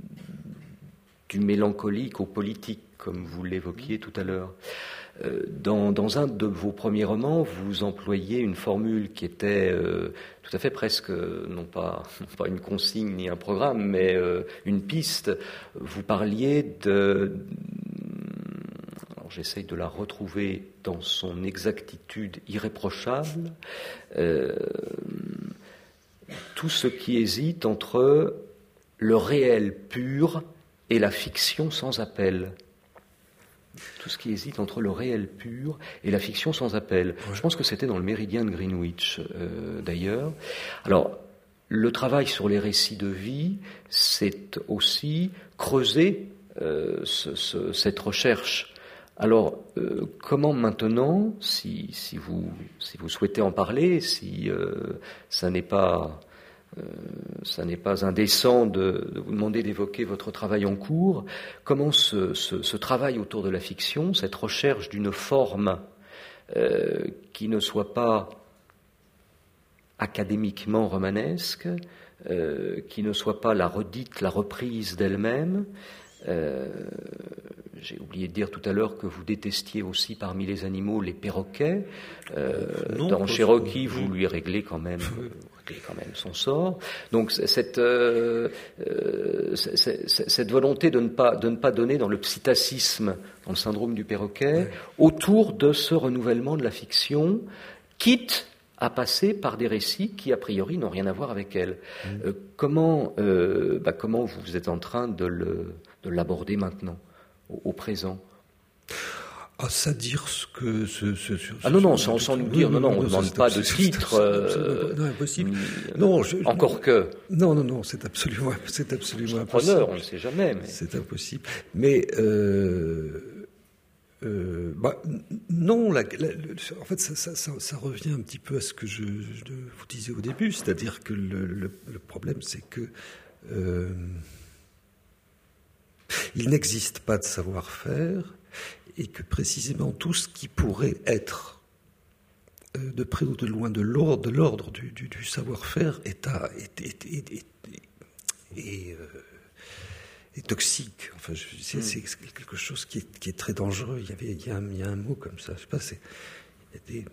du mélancolique au politique, comme vous l'évoquiez tout à l'heure. Euh, dans, dans un de vos premiers romans, vous employez une formule qui était euh, tout à fait presque, non pas, non pas une consigne ni un programme, mais euh, une piste. Vous parliez de... Alors j'essaye de la retrouver dans son exactitude irréprochable. Euh, tout ce qui hésite entre le réel pur et la fiction sans appel. Tout ce qui hésite entre le réel pur et la fiction sans appel. Ouais. Je pense que c'était dans le Méridien de Greenwich, euh, d'ailleurs. Alors, le travail sur les récits de vie, c'est aussi creuser euh, ce, ce, cette recherche. Alors, euh, comment maintenant, si, si, vous, si vous souhaitez en parler, si euh, ça n'est pas, euh, ça n'est pas indécent de, de vous demander d'évoquer votre travail en cours, comment ce, ce, ce travail autour de la fiction, cette recherche d'une forme euh, qui ne soit pas académiquement romanesque, euh, qui ne soit pas la redite, la reprise d'elle-même. Euh, j'ai oublié de dire tout à l'heure que vous détestiez aussi parmi les animaux les perroquets. Euh, non, dans Cherokee, vous lui réglez quand même, vous réglez quand même son sort. Donc cette, euh, euh, cette, cette volonté de ne pas de ne pas donner dans le psittacisme, dans le syndrome du perroquet, ouais. autour de ce renouvellement de la fiction, quitte à passer par des récits qui, a priori, n'ont rien à voir avec elle. Mmh. Euh, comment, euh, bah, comment vous êtes en train de, le, de l'aborder maintenant, au, au présent ?
Ah, ça dire ce que... Ce, ce, ce,
ah non, non, sans, sans nous dire, non, non, on ne demande pas de titre.
Euh, non, impossible.
Euh,
non, je,
encore que...
Non, non, non, c'est absolument, c'est absolument impossible.
Preneur, on ne sait jamais. Mais...
C'est impossible. Mais... Euh, Euh, bah, non, la, la, le, en fait, ça, ça, ça, ça revient un petit peu à ce que je, je vous disais au début, c'est-à-dire que le, le, le problème, c'est que euh, il n'existe pas de savoir-faire et que précisément tout ce qui pourrait être euh, de près ou de loin de l'ordre, de l'ordre du, du, du savoir-faire est, à, est, est, est, est, est, est euh, est toxique. Enfin, je, c'est, c'est quelque chose qui est, qui est très dangereux. Il y avait, il y a un, il y a un mot comme ça. Je sais pas. C'est, il y a des.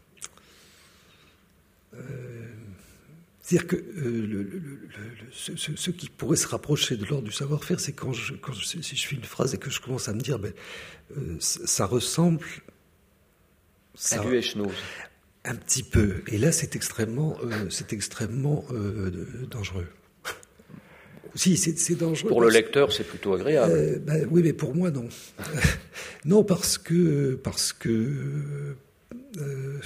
Euh, c'est-à-dire que euh, le, le, le, ce, ce, ce qui pourrait se rapprocher de l'ordre du savoir-faire, c'est quand je, quand je, si je fais une phrase et que je commence à me dire, ben, euh, ça, ça ressemble.
Ça, à du Echnoz.
Un petit peu. Et là, c'est extrêmement, euh, c'est extrêmement euh, dangereux. Si, c'est, c'est dangereux.
Pour le lecteur, c'est plutôt agréable.
Euh, ben, oui, mais pour moi, non. non, parce que... Parce que euh,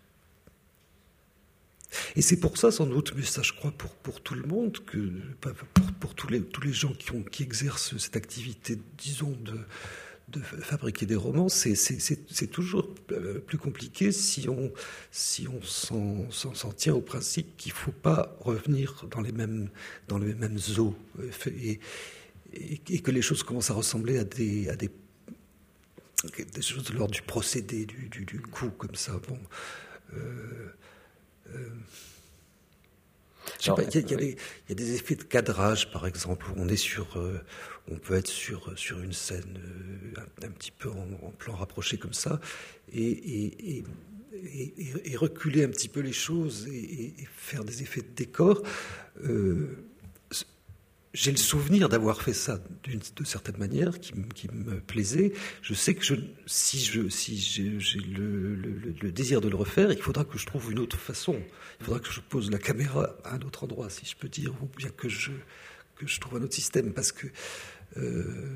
et c'est pour ça, sans doute, mais ça, je crois, pour, pour tout le monde, que, pour, pour tous, les, tous les gens qui, ont, qui exercent cette activité, disons, de, de fabriquer des romans, c'est, c'est, c'est, c'est toujours plus compliqué si on, si on s'en, s'en, s'en tient au principe qu'il ne faut pas revenir dans les mêmes, dans les mêmes eaux et, et, et que les choses commencent à ressembler à des, à des, des choses de l'ordre du procédé, du, du, du coup, comme ça. Bon, euh, euh, je sais pas, il y, y, oui. y a des effets de cadrage, par exemple, où on est sur, euh, on peut être sur sur une scène euh, un, un petit peu en, en plan rapproché comme ça, et, et, et, et, et reculer un petit peu les choses et, et faire des effets de décor. Euh, j'ai le souvenir d'avoir fait ça d'une de certaine manière qui, qui me plaisait. Je sais que je, si, je, si j'ai, j'ai le, le, le désir de le refaire, il faudra que je trouve une autre façon. Il faudra que je pose la caméra à un autre endroit, si je peux dire, ou bien que je, que je trouve un autre système. Parce que, euh,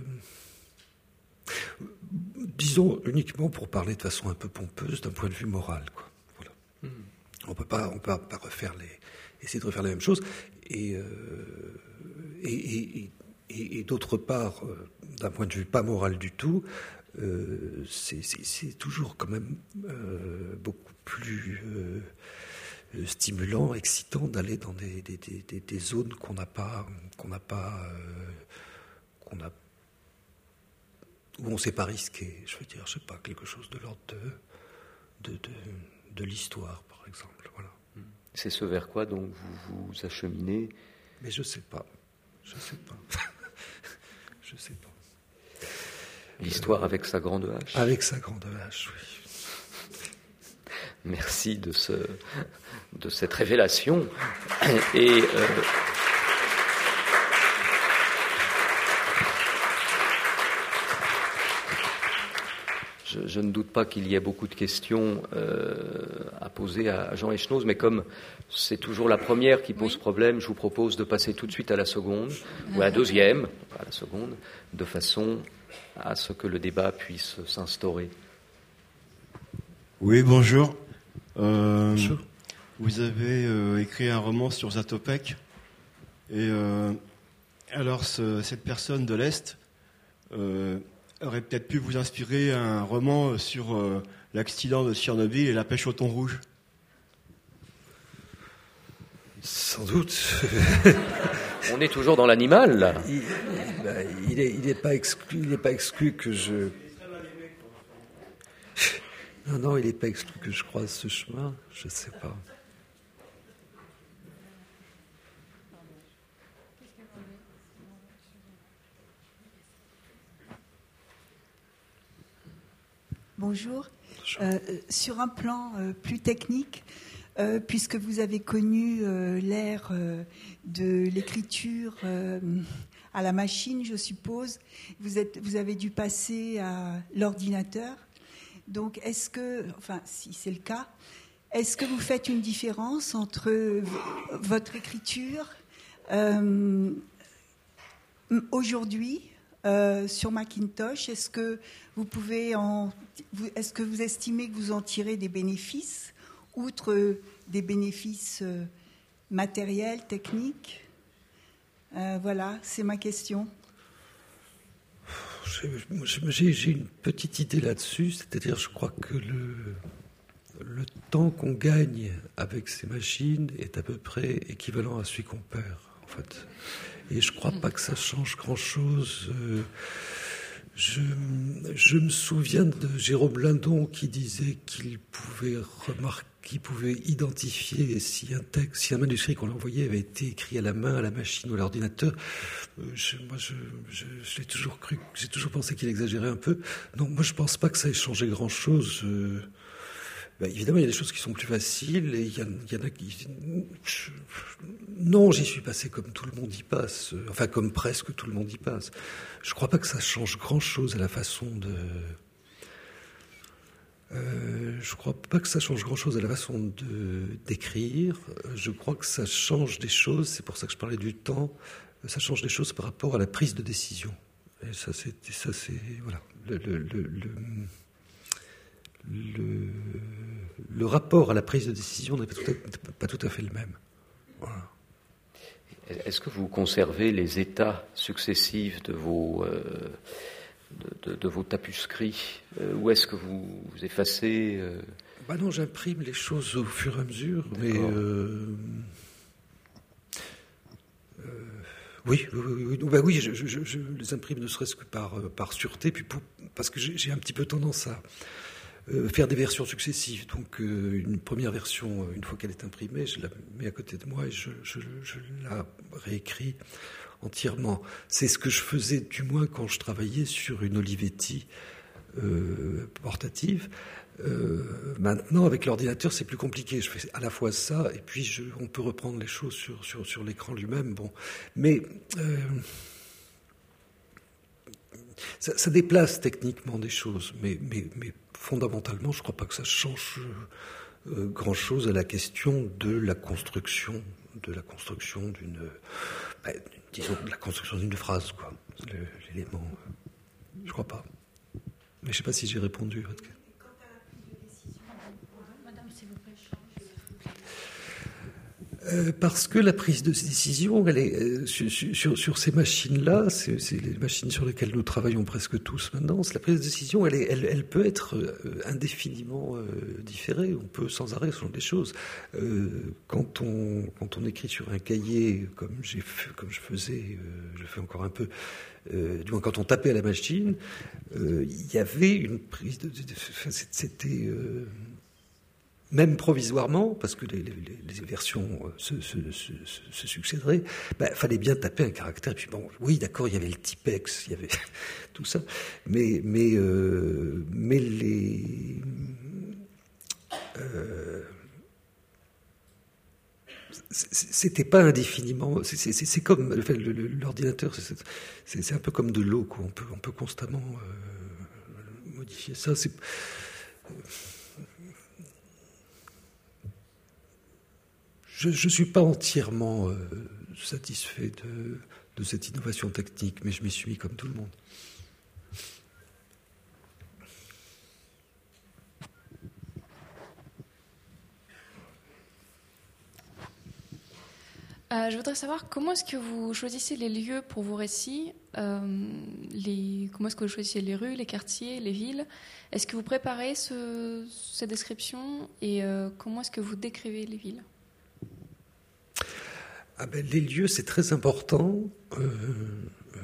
disons uniquement pour parler de façon un peu pompeuse, d'un point de vue moral, quoi. Voilà. Mmh. On peut pas, on peut pas refaire les, essayer de refaire la même chose. Et, euh, et, et, et, et d'autre part, euh, d'un point de vue pas moral du tout, euh, c'est, c'est, c'est toujours quand même euh, beaucoup plus euh, stimulant, excitant d'aller dans des, des, des, des zones qu'on n'a pas, qu'on n'a pas, euh, qu'on a, où on ne s'est pas risqué. Je veux dire, je sais pas, quelque chose de l'ordre de, de, de, de l'histoire, par exemple. Voilà.
C'est ce vers quoi donc vous vous acheminez?
Mais je sais pas. Je sais pas. je sais pas.
L'histoire euh, avec sa grande hache.
Avec sa grande hache, oui.
Merci de ce de cette révélation. Et euh, Je, je ne doute pas qu'il y ait beaucoup de questions euh, à poser à Jean Echnoz, mais comme c'est toujours la première qui pose oui. problème, je vous propose de passer tout de suite à la seconde, ou à la deuxième, à la seconde, de façon à ce que le débat puisse s'instaurer.
Oui, bonjour. Euh,
bonjour.
Vous avez euh, écrit un roman sur Zatopek, et euh, alors ce, cette personne de l'Est euh, aurait peut-être pu vous inspirer un roman sur euh, l'accident de Tchernobyl et la pêche au thon rouge.
Sans doute.
On est toujours dans l'animal, là.
Il, ben, il est, il est pas exclu, il n'est pas exclu que je. Non, non, il n'est pas exclu que je croise ce chemin. Je ne sais pas.
Bonjour. Euh, sur un plan euh, plus technique, euh, puisque vous avez connu euh, l'ère euh, de l'écriture euh, à la machine, je suppose, vous, êtes, vous avez dû passer à l'ordinateur. Donc, est-ce que, enfin, si c'est le cas, est-ce que vous faites une différence entre v- votre écriture euh, aujourd'hui euh, sur Macintosh? Est-ce que vous pouvez en, est-ce que vous estimez que vous en tirez des bénéfices, outre des bénéfices euh, matériels, techniques? euh, Voilà, c'est ma question.
J'ai, j'ai une petite idée là-dessus, c'est-à-dire je crois que le, le temps qu'on gagne avec ces machines est à peu près équivalent à celui qu'on perd, en fait. Et je ne crois pas que ça change grand-chose. Je, je me souviens de Jérôme Lindon qui disait qu'il pouvait remarquer, qu'il pouvait identifier si un texte, si un manuscrit qu'on lui envoyait avait été écrit à la main, à la machine ou à l'ordinateur. Je, moi, je, je, je l'ai toujours cru, j'ai toujours pensé qu'il exagérait un peu. Non, moi, je ne pense pas que ça ait changé grand-chose. Euh, ben, évidemment, il y a des choses qui sont plus faciles et il y, a, il y en a qui... Je, non, j'y suis passé comme tout le monde y passe, enfin comme presque tout le monde y passe. Je ne crois pas que ça change grand-chose à la façon de... Euh, je ne crois pas que ça change grand-chose à la façon de, d'écrire. Je crois que ça change des choses, c'est pour ça que je parlais du temps, ça change des choses par rapport à la prise de décision. Et ça, c'est... Ça, c'est voilà. Le, le, le, le, le, le rapport à la prise de décision n'est pas tout à, pas tout à fait le même. Voilà.
Est-ce que vous conservez les états successifs de vos... Euh De, de, de vos tapuscrits, euh, ou est-ce que vous, vous effacez euh...
Bah non, j'imprime les choses au fur et à mesure, D'accord. mais euh, euh, oui, oui, oui, oui, bah oui je, je, je les imprime ne serait-ce que par, par sûreté, puis pour, parce que j'ai, j'ai un petit peu tendance à euh, faire des versions successives. Donc euh, une première version, une fois qu'elle est imprimée, je la mets à côté de moi et je, je, je la réécris entièrement. C'est ce que je faisais, du moins, quand je travaillais sur une Olivetti euh, portative. Euh, maintenant, avec l'ordinateur, c'est plus compliqué. Je fais à la fois ça, et puis je, on peut reprendre les choses sur, sur, sur l'écran lui-même. Bon. Mais euh, ça, ça déplace techniquement des choses, mais, mais, mais fondamentalement, je ne crois pas que ça change euh, grand-chose à la question de la construction, de la construction d'une... Bah, disons, la construction d'une phrase, quoi. Le, l'élément. Je crois pas. Mais je ne sais pas si j'ai répondu à votre question.
Madame, s'il vous plaît, change.
Euh, parce que la prise de décision, elle est, euh, sur, sur, sur ces machines-là, c'est, c'est les machines sur lesquelles nous travaillons presque tous maintenant, la prise de décision, elle, est, elle, elle peut être euh, indéfiniment euh, différée. On peut sans arrêt changer des choses. Euh, quand, on, quand on écrit sur un cahier, comme, j'ai fait, comme je faisais, euh, je fais encore un peu, euh, du moins quand on tapait à la machine, euh, il y avait une prise de... de, de c'était... Euh, même provisoirement, parce que les, les, les versions se, se, se, se succéderaient, il bah, fallait bien taper un caractère. Et puis bon, oui, d'accord, il y avait le typex, il y avait tout ça, mais mais euh, mais les euh, c'était pas indéfiniment. C'est, c'est, c'est comme enfin, le, le, l'ordinateur, c'est, c'est, c'est un peu comme de l'eau, quoi. On peut on peut constamment euh, modifier ça. C'est Je ne suis pas entièrement euh, satisfait de, de cette innovation technique, mais je m'y suis mis comme tout le monde.
Euh, je voudrais savoir comment est-ce que vous choisissez les lieux pour vos récits, euh, les, comment est-ce que vous choisissez les rues, les quartiers, les villes. Est-ce que vous préparez ce, ces descriptions et euh, comment est-ce que vous décrivez les villes?
Ah ben, les lieux, c'est très important. Euh, euh,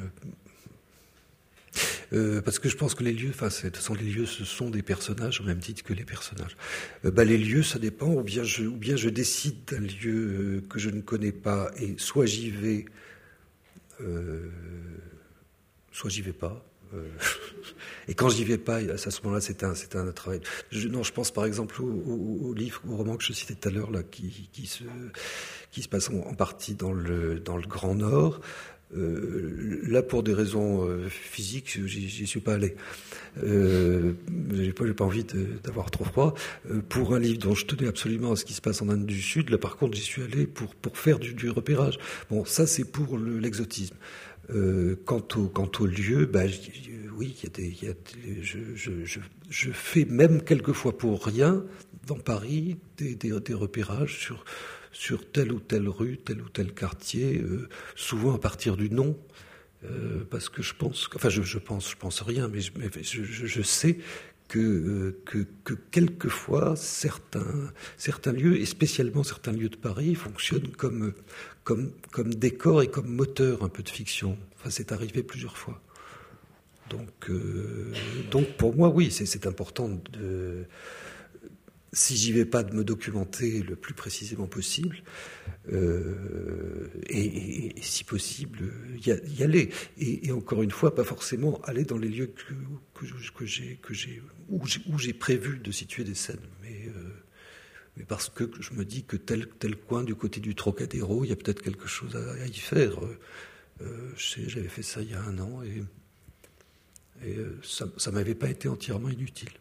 Euh, parce que je pense que les lieux, enfin, de toute façon, les lieux, ce sont des personnages au même titre que les personnages. Euh, bah, les lieux, ça dépend. Ou bien je, ou bien je décide d'un lieu euh, que je ne connais pas, et soit j'y vais, euh, soit j'y vais pas. Euh, et quand j'y vais pas, à ce moment-là, c'est un, c'est un travail. Je, non, je pense par exemple au, au, au livre, au roman que je citais tout à l'heure, là, qui, qui se, qui se passe en, en partie dans le, dans le Grand Nord. Euh, là, pour des raisons euh, physiques, j'y, j'y suis pas allé. Euh, j'ai pas, j'ai pas envie de, d'avoir trop froid. Euh, pour un livre dont je tenais absolument à ce qui se passe en Inde du Sud, là, par contre, j'y suis allé pour pour faire du, du repérage. Bon, ça, c'est pour le, l'exotisme. Euh, quant au quant au lieu, bah, oui, il y a des, il y a des, je, je je je fais même quelquefois pour rien dans Paris des des, des repérages sur sur telle ou telle rue, tel ou tel quartier, euh, souvent à partir du nom, euh, parce que je pense, enfin je, je pense, je pense rien, mais je, mais je, je sais que, euh, que que quelquefois certains certains lieux, et spécialement certains lieux de Paris, fonctionnent comme comme comme décor et comme moteur un peu de fiction. Enfin, c'est arrivé plusieurs fois. Donc euh, donc pour moi, oui, c'est, c'est important de. Si j'y vais pas, de me documenter le plus précisément possible, euh, et, et, et si possible, y, a, y aller. Et, et encore une fois, pas forcément aller dans les lieux que, que, que j'ai, que j'ai, où, j'ai, où j'ai prévu de situer des scènes, mais, euh, mais parce que je me dis que tel tel coin du côté du Trocadéro, il y a peut-être quelque chose à, à y faire. Euh, je sais, j'avais fait ça il y a un an et, et ça, ça m'avait pas été entièrement inutile.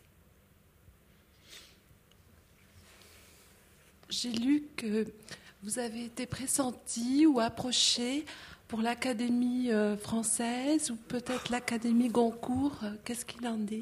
J'ai lu que vous avez été pressenti ou approché pour l'Académie française ou peut-être l'Académie Goncourt. Qu'est-ce qu'il en est?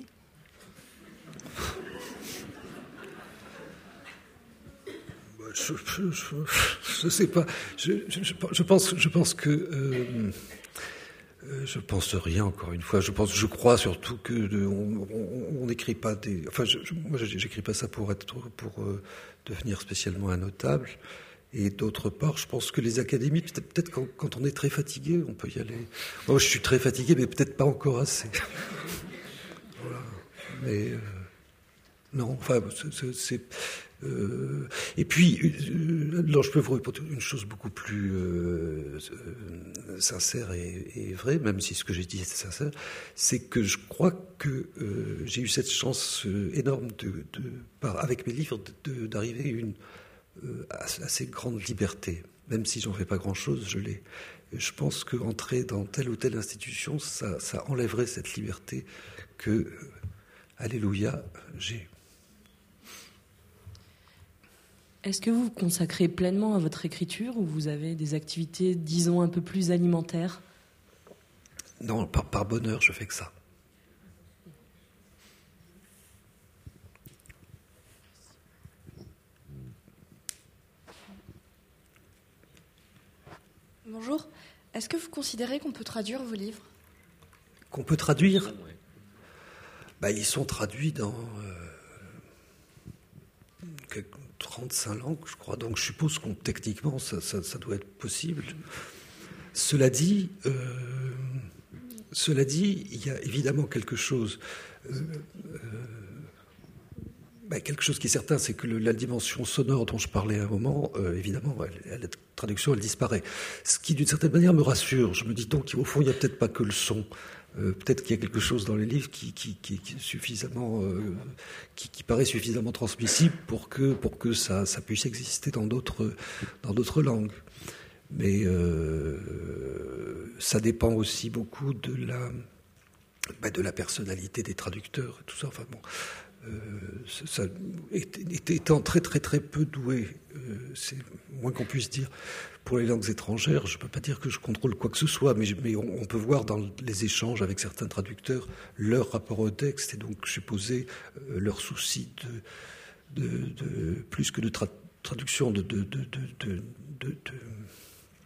Je ne sais pas. Je, je, je, pense, je pense que... Euh, je pense rien, encore une fois. Je pense, je crois surtout que on n'écrit pas des... Enfin, je, je, moi, j'écris pas ça pour être... pour euh, devenir spécialement un notable. Et d'autre part, je pense que les académies, peut-être, peut-être quand, quand on est très fatigué, on peut y aller. Moi, je suis très fatigué, mais peut-être pas encore assez. Voilà. Mais euh, non, enfin, c'est... c'est euh, et puis, euh, là, je peux vous répondre une chose beaucoup plus euh, euh, sincère et, et vraie, même si ce que j'ai dit était sincère, c'est que je crois que euh, j'ai eu cette chance euh, énorme de, de, par, avec mes livres, de, de, d'arriver à une euh, assez grande liberté. Même si j'en fais pas grand-chose, je l'ai. Et je pense qu'entrer dans telle ou telle institution, ça, ça enlèverait cette liberté que, euh, alléluia, j'ai.
Est-ce que vous vous consacrez pleinement à votre écriture ou vous avez des activités, disons, un peu plus alimentaires?
Non, par, par bonheur, je fais que ça.
Bonjour. Est-ce que vous considérez qu'on peut traduire vos livres?
Qu'on peut traduire? Bah, ils sont traduits dans... Euh, trente-cinq langues, je crois. Donc, je suppose qu'on techniquement, ça, ça, ça doit être possible. Cela dit, euh, cela dit, il y a évidemment quelque chose. Euh, euh, bah, quelque chose qui est certain, c'est que le, la dimension sonore dont je parlais à un moment, euh, évidemment, elle, la traduction, elle disparaît. Ce qui, d'une certaine manière, me rassure. Je me dis donc qu'au fond, il n'y a peut-être pas que le son. Euh, peut-être qu'il y a quelque chose dans les livres qui, qui, qui, qui est suffisamment, euh, qui, qui paraît suffisamment transmissible pour que, pour que ça, ça puisse exister dans d'autres, dans d'autres langues. Mais euh, ça dépend aussi beaucoup de la, bah, de la personnalité des traducteurs et tout ça. Enfin bon, euh, ça, étant très très très peu doué, euh, c'est moins qu'on puisse dire. Pour les langues étrangères, je ne peux pas dire que je contrôle quoi que ce soit, mais, mais on, on peut voir dans les échanges avec certains traducteurs leur rapport au texte et donc supposer euh, leur souci de, de, de plus que de tra- traduction, de, de, de, de, de, de, de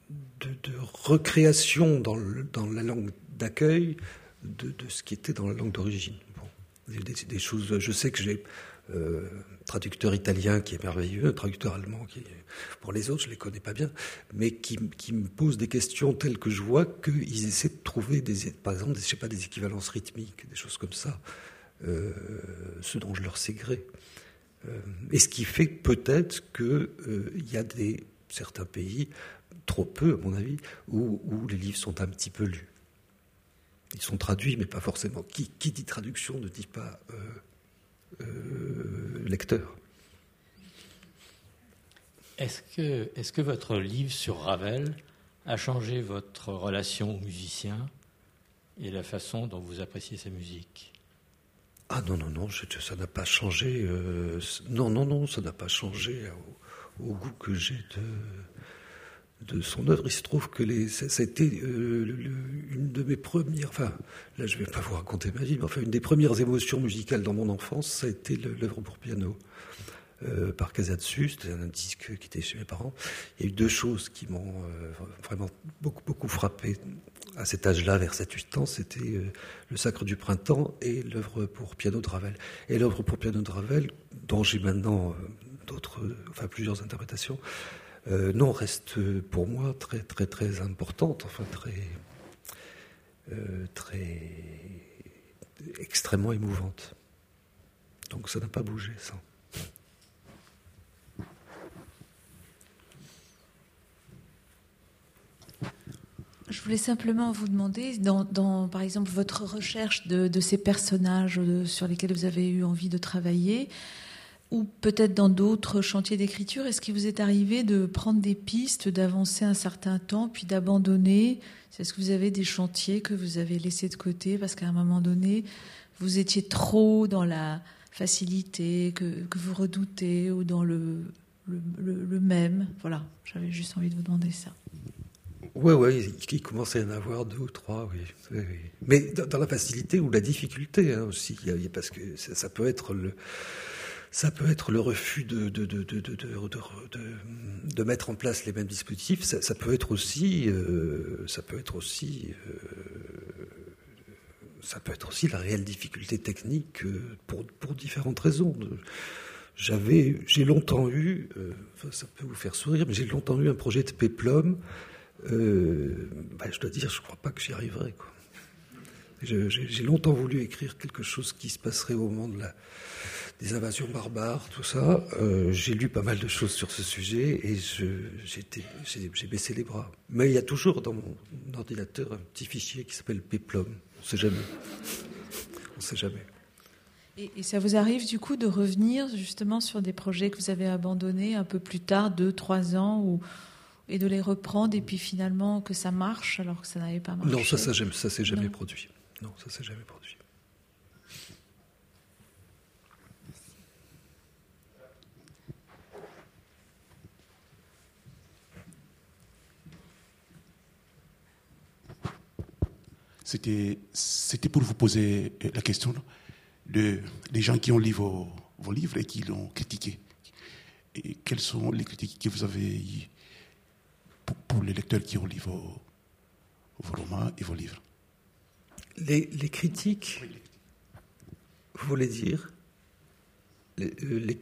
de, de recréation dans, le, dans la langue d'accueil de, de ce qui était dans la langue d'origine. Bon, des, des choses. Je sais que j'ai euh, traducteur italien qui est merveilleux, un traducteur allemand qui, pour les autres, je les connais pas bien, mais qui, qui me pose des questions telles que je vois qu'ils essaient de trouver des, par exemple, des, je sais pas, des équivalences rythmiques, des choses comme ça, euh, ce dont je leur sais gré. Euh, et ce qui fait peut-être qu'il euh, y a des certains pays, trop peu à mon avis, où, où les livres sont un petit peu lus. Ils sont traduits, mais pas forcément. Qui, qui dit traduction ne dit pas euh, euh, lecteur.
Est-ce que, est-ce que votre livre sur Ravel a changé votre relation aux musiciens et la façon dont vous appréciez sa musique ?
Ah non, non, non, je, ça n'a pas changé. Euh, non, non, non, ça n'a pas changé au, au goût que j'ai de, de son œuvre. Il se trouve que les, ça, ça a été euh, le, une de mes premières... Enfin, là, je ne vais pas vous raconter ma vie, mais enfin, une des premières émotions musicales dans mon enfance, ça a été l'œuvre pour piano. Euh, par Casatsu, c'était un disque qui était chez mes parents. Il y a eu deux choses qui m'ont euh, vraiment beaucoup, beaucoup frappé à cet âge-là, vers sept huit ans. C'était euh, le Sacre du Printemps et l'œuvre pour piano de Ravel. Et l'œuvre pour piano de Ravel, dont j'ai maintenant euh, d'autres, enfin plusieurs interprétations, euh, non, reste pour moi très, très, très importante, enfin très, euh, très extrêmement émouvante. Donc ça n'a pas bougé, ça.
Je voulais simplement vous demander, dans, dans par exemple votre recherche de, de ces personnages de, sur lesquels vous avez eu envie de travailler, ou peut-être dans d'autres chantiers d'écriture, est-ce qu'il vous est arrivé de prendre des pistes, d'avancer un certain temps, puis d'abandonner ? Est-ce que vous avez des chantiers que vous avez laissés de côté parce qu'à un moment donné, vous étiez trop dans la facilité que, que vous redoutez, ou dans le, le, le, le même ? Voilà, j'avais juste envie de vous demander ça.
Oui, oui, il commençait à en avoir deux ou trois, oui. oui, oui. Mais dans, dans la facilité ou la difficulté hein, aussi, parce que ça, ça peut être le, ça peut être le refus de de de de de, de, de, de mettre en place les mêmes dispositifs. Ça, ça peut être aussi, euh, ça peut être aussi, euh, ça peut être aussi la réelle difficulté technique euh, pour pour différentes raisons. J'avais, j'ai longtemps eu, euh, enfin, ça peut vous faire sourire, mais j'ai longtemps eu un projet de péplum. Euh, bah, je dois dire, je ne crois pas que j'y arriverai, quoi. Je, j'ai, j'ai longtemps voulu écrire quelque chose qui se passerait au moment de la, des invasions barbares, tout ça. Euh, j'ai lu pas mal de choses sur ce sujet et je, j'ai, été, j'ai, j'ai baissé les bras. Mais il y a toujours dans mon ordinateur un petit fichier qui s'appelle péplum. On ne sait jamais. On ne sait jamais.
Et, et ça vous arrive du coup de revenir justement sur des projets que vous avez abandonnés un peu plus tard, deux, trois ans, ou et de les reprendre, et puis finalement que ça marche alors que ça n'avait pas marché?
Non, ça, ça, ça s'est jamais non. produit. Non, ça s'est jamais produit.
C'était, c'était pour vous poser la question de, des gens qui ont lu vos, vos livres et qui l'ont critiqué. Et quelles sont les critiques que vous avez eues pour, pour les lecteurs qui ont lu vos, vos romans et vos livres?
Les, les critiques, oui, les... vous voulez dire les, les...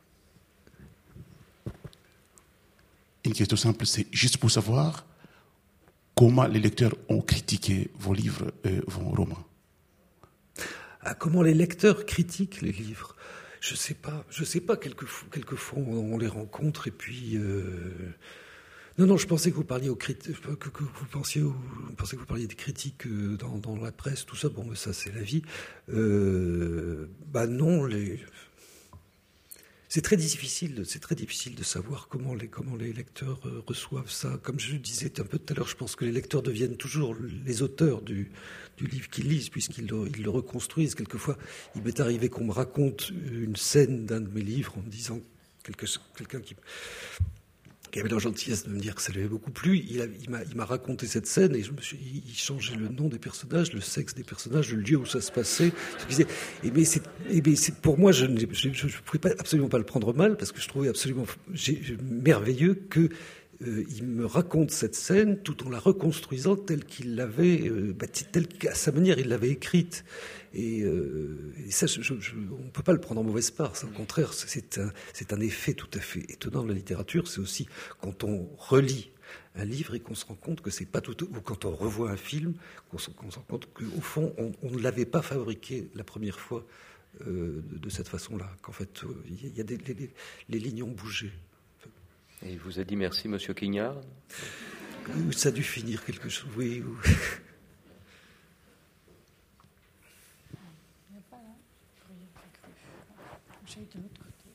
Une question simple, c'est juste pour savoir comment les lecteurs ont critiqué vos livres et vos romans.
Ah, comment les lecteurs critiquent les livres? Je sais pas, je sais pas. Quelquefois, quelquefois on les rencontre et puis. Euh... Non, non, je pensais que vous parliez aux critiques, que, que vous pensiez, aux... je pensais que vous parliez des critiques dans, dans la presse, tout ça. Bon, mais ça, c'est la vie. Euh... Bah non, les. C'est très difficile, c'est très difficile de savoir comment les, comment les lecteurs reçoivent ça. Comme je le disais un peu tout à l'heure, je pense que les lecteurs deviennent toujours les auteurs du, du livre qu'ils lisent, puisqu'ils le, ils le reconstruisent. Quelquefois, il m'est arrivé qu'on me raconte une scène d'un de mes livres en me disant, quelque, quelqu'un qui, qui avait la gentillesse de me dire que ça lui avait beaucoup plu, il, a, il, m'a, il m'a raconté cette scène et je me suis, il changeait le nom des personnages, le sexe des personnages, le lieu où ça se passait. Je disais, et mais c'est, et mais c'est, pour moi, je ne je, je, je pouvais pas, absolument pas le prendre mal parce que je trouvais absolument j'ai, merveilleux que euh, il me raconte cette scène tout en la reconstruisant telle qu'il l'avait, euh, bah, telle qu'à sa manière il l'avait écrite. Et, euh, et ça, je, je, on ne peut pas le prendre en mauvaise part. Ça, au contraire, c'est un, c'est un effet tout à fait étonnant de la littérature. C'est aussi quand on relit un livre et qu'on se rend compte que c'est pas tout, ou quand on revoit un film, qu'on se, qu'on se rend compte qu'au fond, on, on ne l'avait pas fabriqué la première fois euh, de, de cette façon-là. Qu'en fait, il euh, y a des, les, les lignes ont bougé.
Et il vous a dit merci, Monsieur Quignard.
Ça a dû finir quelque chose, oui. Ou...
De l'autre côté.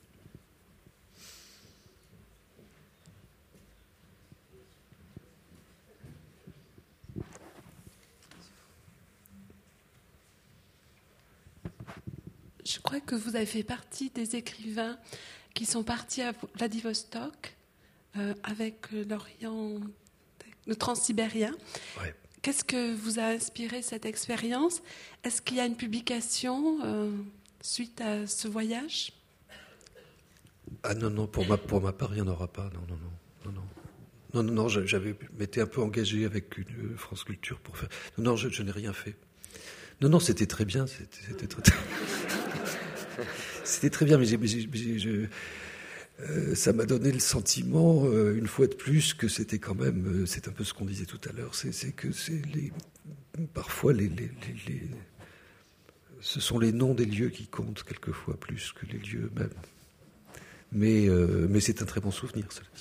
Je crois que vous avez fait partie des écrivains qui sont partis à Vladivostok euh, avec l'Orient, le transsibérien.
Ouais.
Qu'est-ce que vous a inspiré cette expérience? Est-ce qu'il y a une publication euh, suite à ce voyage?
Ah non, non, pour ma, pour ma part, il n'y en aura pas. Non, non, non. Non, non, non, non, non j'avais m'étais un peu engagé avec une France Culture pour faire... Non, non, je, je n'ai rien fait. Non, non, c'était très bien. C'était, c'était, très... c'était très bien, mais, j'ai, mais j'ai, j'ai, je, euh, ça m'a donné le sentiment, euh, une fois de plus, que c'était quand même... Euh, c'est un peu ce qu'on disait tout à l'heure. C'est, c'est que c'est les... Parfois, les... les, les, les... ce sont les noms des lieux qui comptent quelquefois plus que les lieux eux-mêmes. Mais, euh, mais c'est un très bon souvenir, cela dit.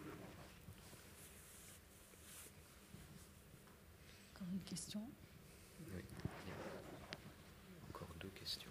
Encore une question?
Oui. Encore deux questions.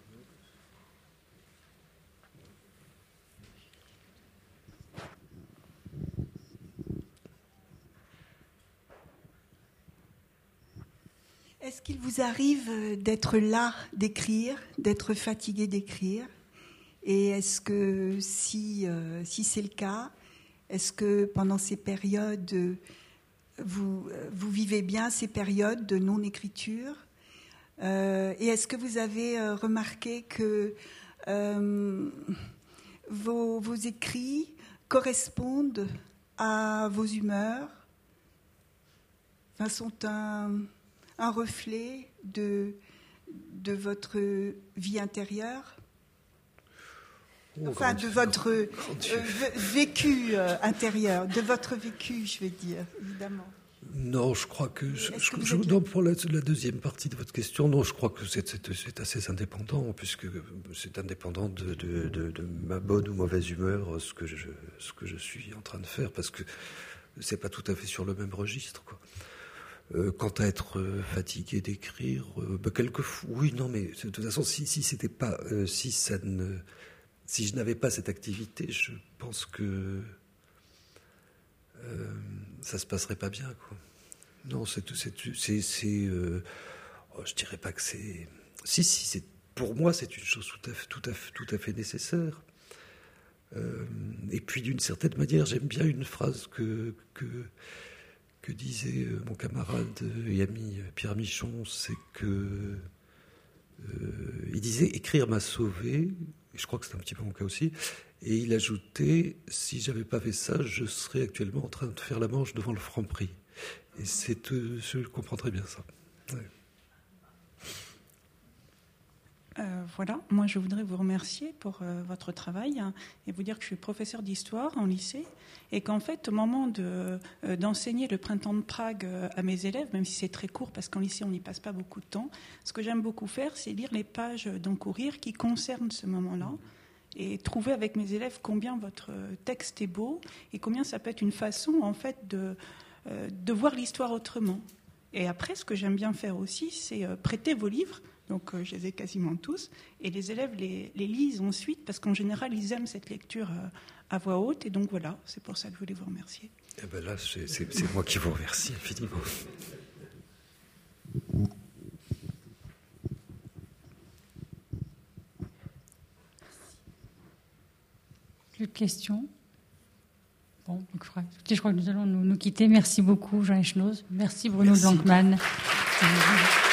Est-ce qu'il vous arrive d'être là, d'écrire, d'être fatigué d'écrire? Et est-ce que, si, euh, si c'est le cas, est-ce que pendant ces périodes, vous, vous vivez bien ces périodes de non-écriture? euh, Et est-ce que vous avez euh, remarqué que euh, vos, vos écrits correspondent à vos humeurs, enfin, sont un, un reflet de, de votre vie intérieure? Enfin, de votre euh, vécu euh, intérieur, de votre vécu, je veux dire, évidemment.
Non, je crois que... Je,
que
je,
êtes...
non, pour la, la deuxième partie de votre question, non, je crois que c'est, c'est, c'est assez indépendant, puisque c'est indépendant de, de, de, de ma bonne ou mauvaise humeur, ce que, je, ce que je suis en train de faire, parce que c'est pas tout à fait sur le même registre, quoi. Euh, quant à être euh, fatigué d'écrire, euh, bah, quelquefois... Oui, non, mais de toute façon, si, si c'était pas... Euh, si ça ne... Si je n'avais pas cette activité, je pense que euh, ça ne se passerait pas bien, quoi. Non, c'est... c'est, c'est, c'est euh, oh, je dirais pas que c'est... Si, si, c'est, pour moi, c'est une chose tout à fait, tout à fait, tout à fait nécessaire. Euh, et puis, d'une certaine manière, j'aime bien une phrase que, que, que disait mon camarade et ami Pierre Michon, c'est que... Euh, il disait « Écrire m'a sauvé ». Et je crois que c'est un petit peu mon cas aussi. Et il ajoutait, si j'avais pas fait ça, je serais actuellement en train de faire la manche devant le Franprix. Et c'est, euh, je comprends très bien ça. Ouais.
Euh, voilà, moi je voudrais vous remercier pour euh, votre travail hein, et vous dire que je suis professeur d'histoire en lycée et qu'en fait au moment de, euh, d'enseigner le printemps de Prague euh, à mes élèves, même si c'est très court parce qu'en lycée on n'y passe pas beaucoup de temps, ce que j'aime beaucoup faire c'est lire les pages d'Encourir qui concernent ce moment-là et trouver avec mes élèves combien votre texte est beau et combien ça peut être une façon en fait de, euh, de voir l'histoire autrement. Et après ce que j'aime bien faire aussi c'est euh, prêter vos livres. Donc euh, je les ai quasiment tous. Et les élèves les, les lisent ensuite parce qu'en général, ils aiment cette lecture euh, à voix haute. Et donc voilà, c'est pour ça que je voulais vous remercier.
Eh ben là, c'est, c'est, c'est moi qui vous remercie infiniment.
Plus de questions? Bon, donc je, crois, je crois que nous allons nous, nous quitter. Merci beaucoup, Jean Echenoz. Merci, Bruno Blankmann.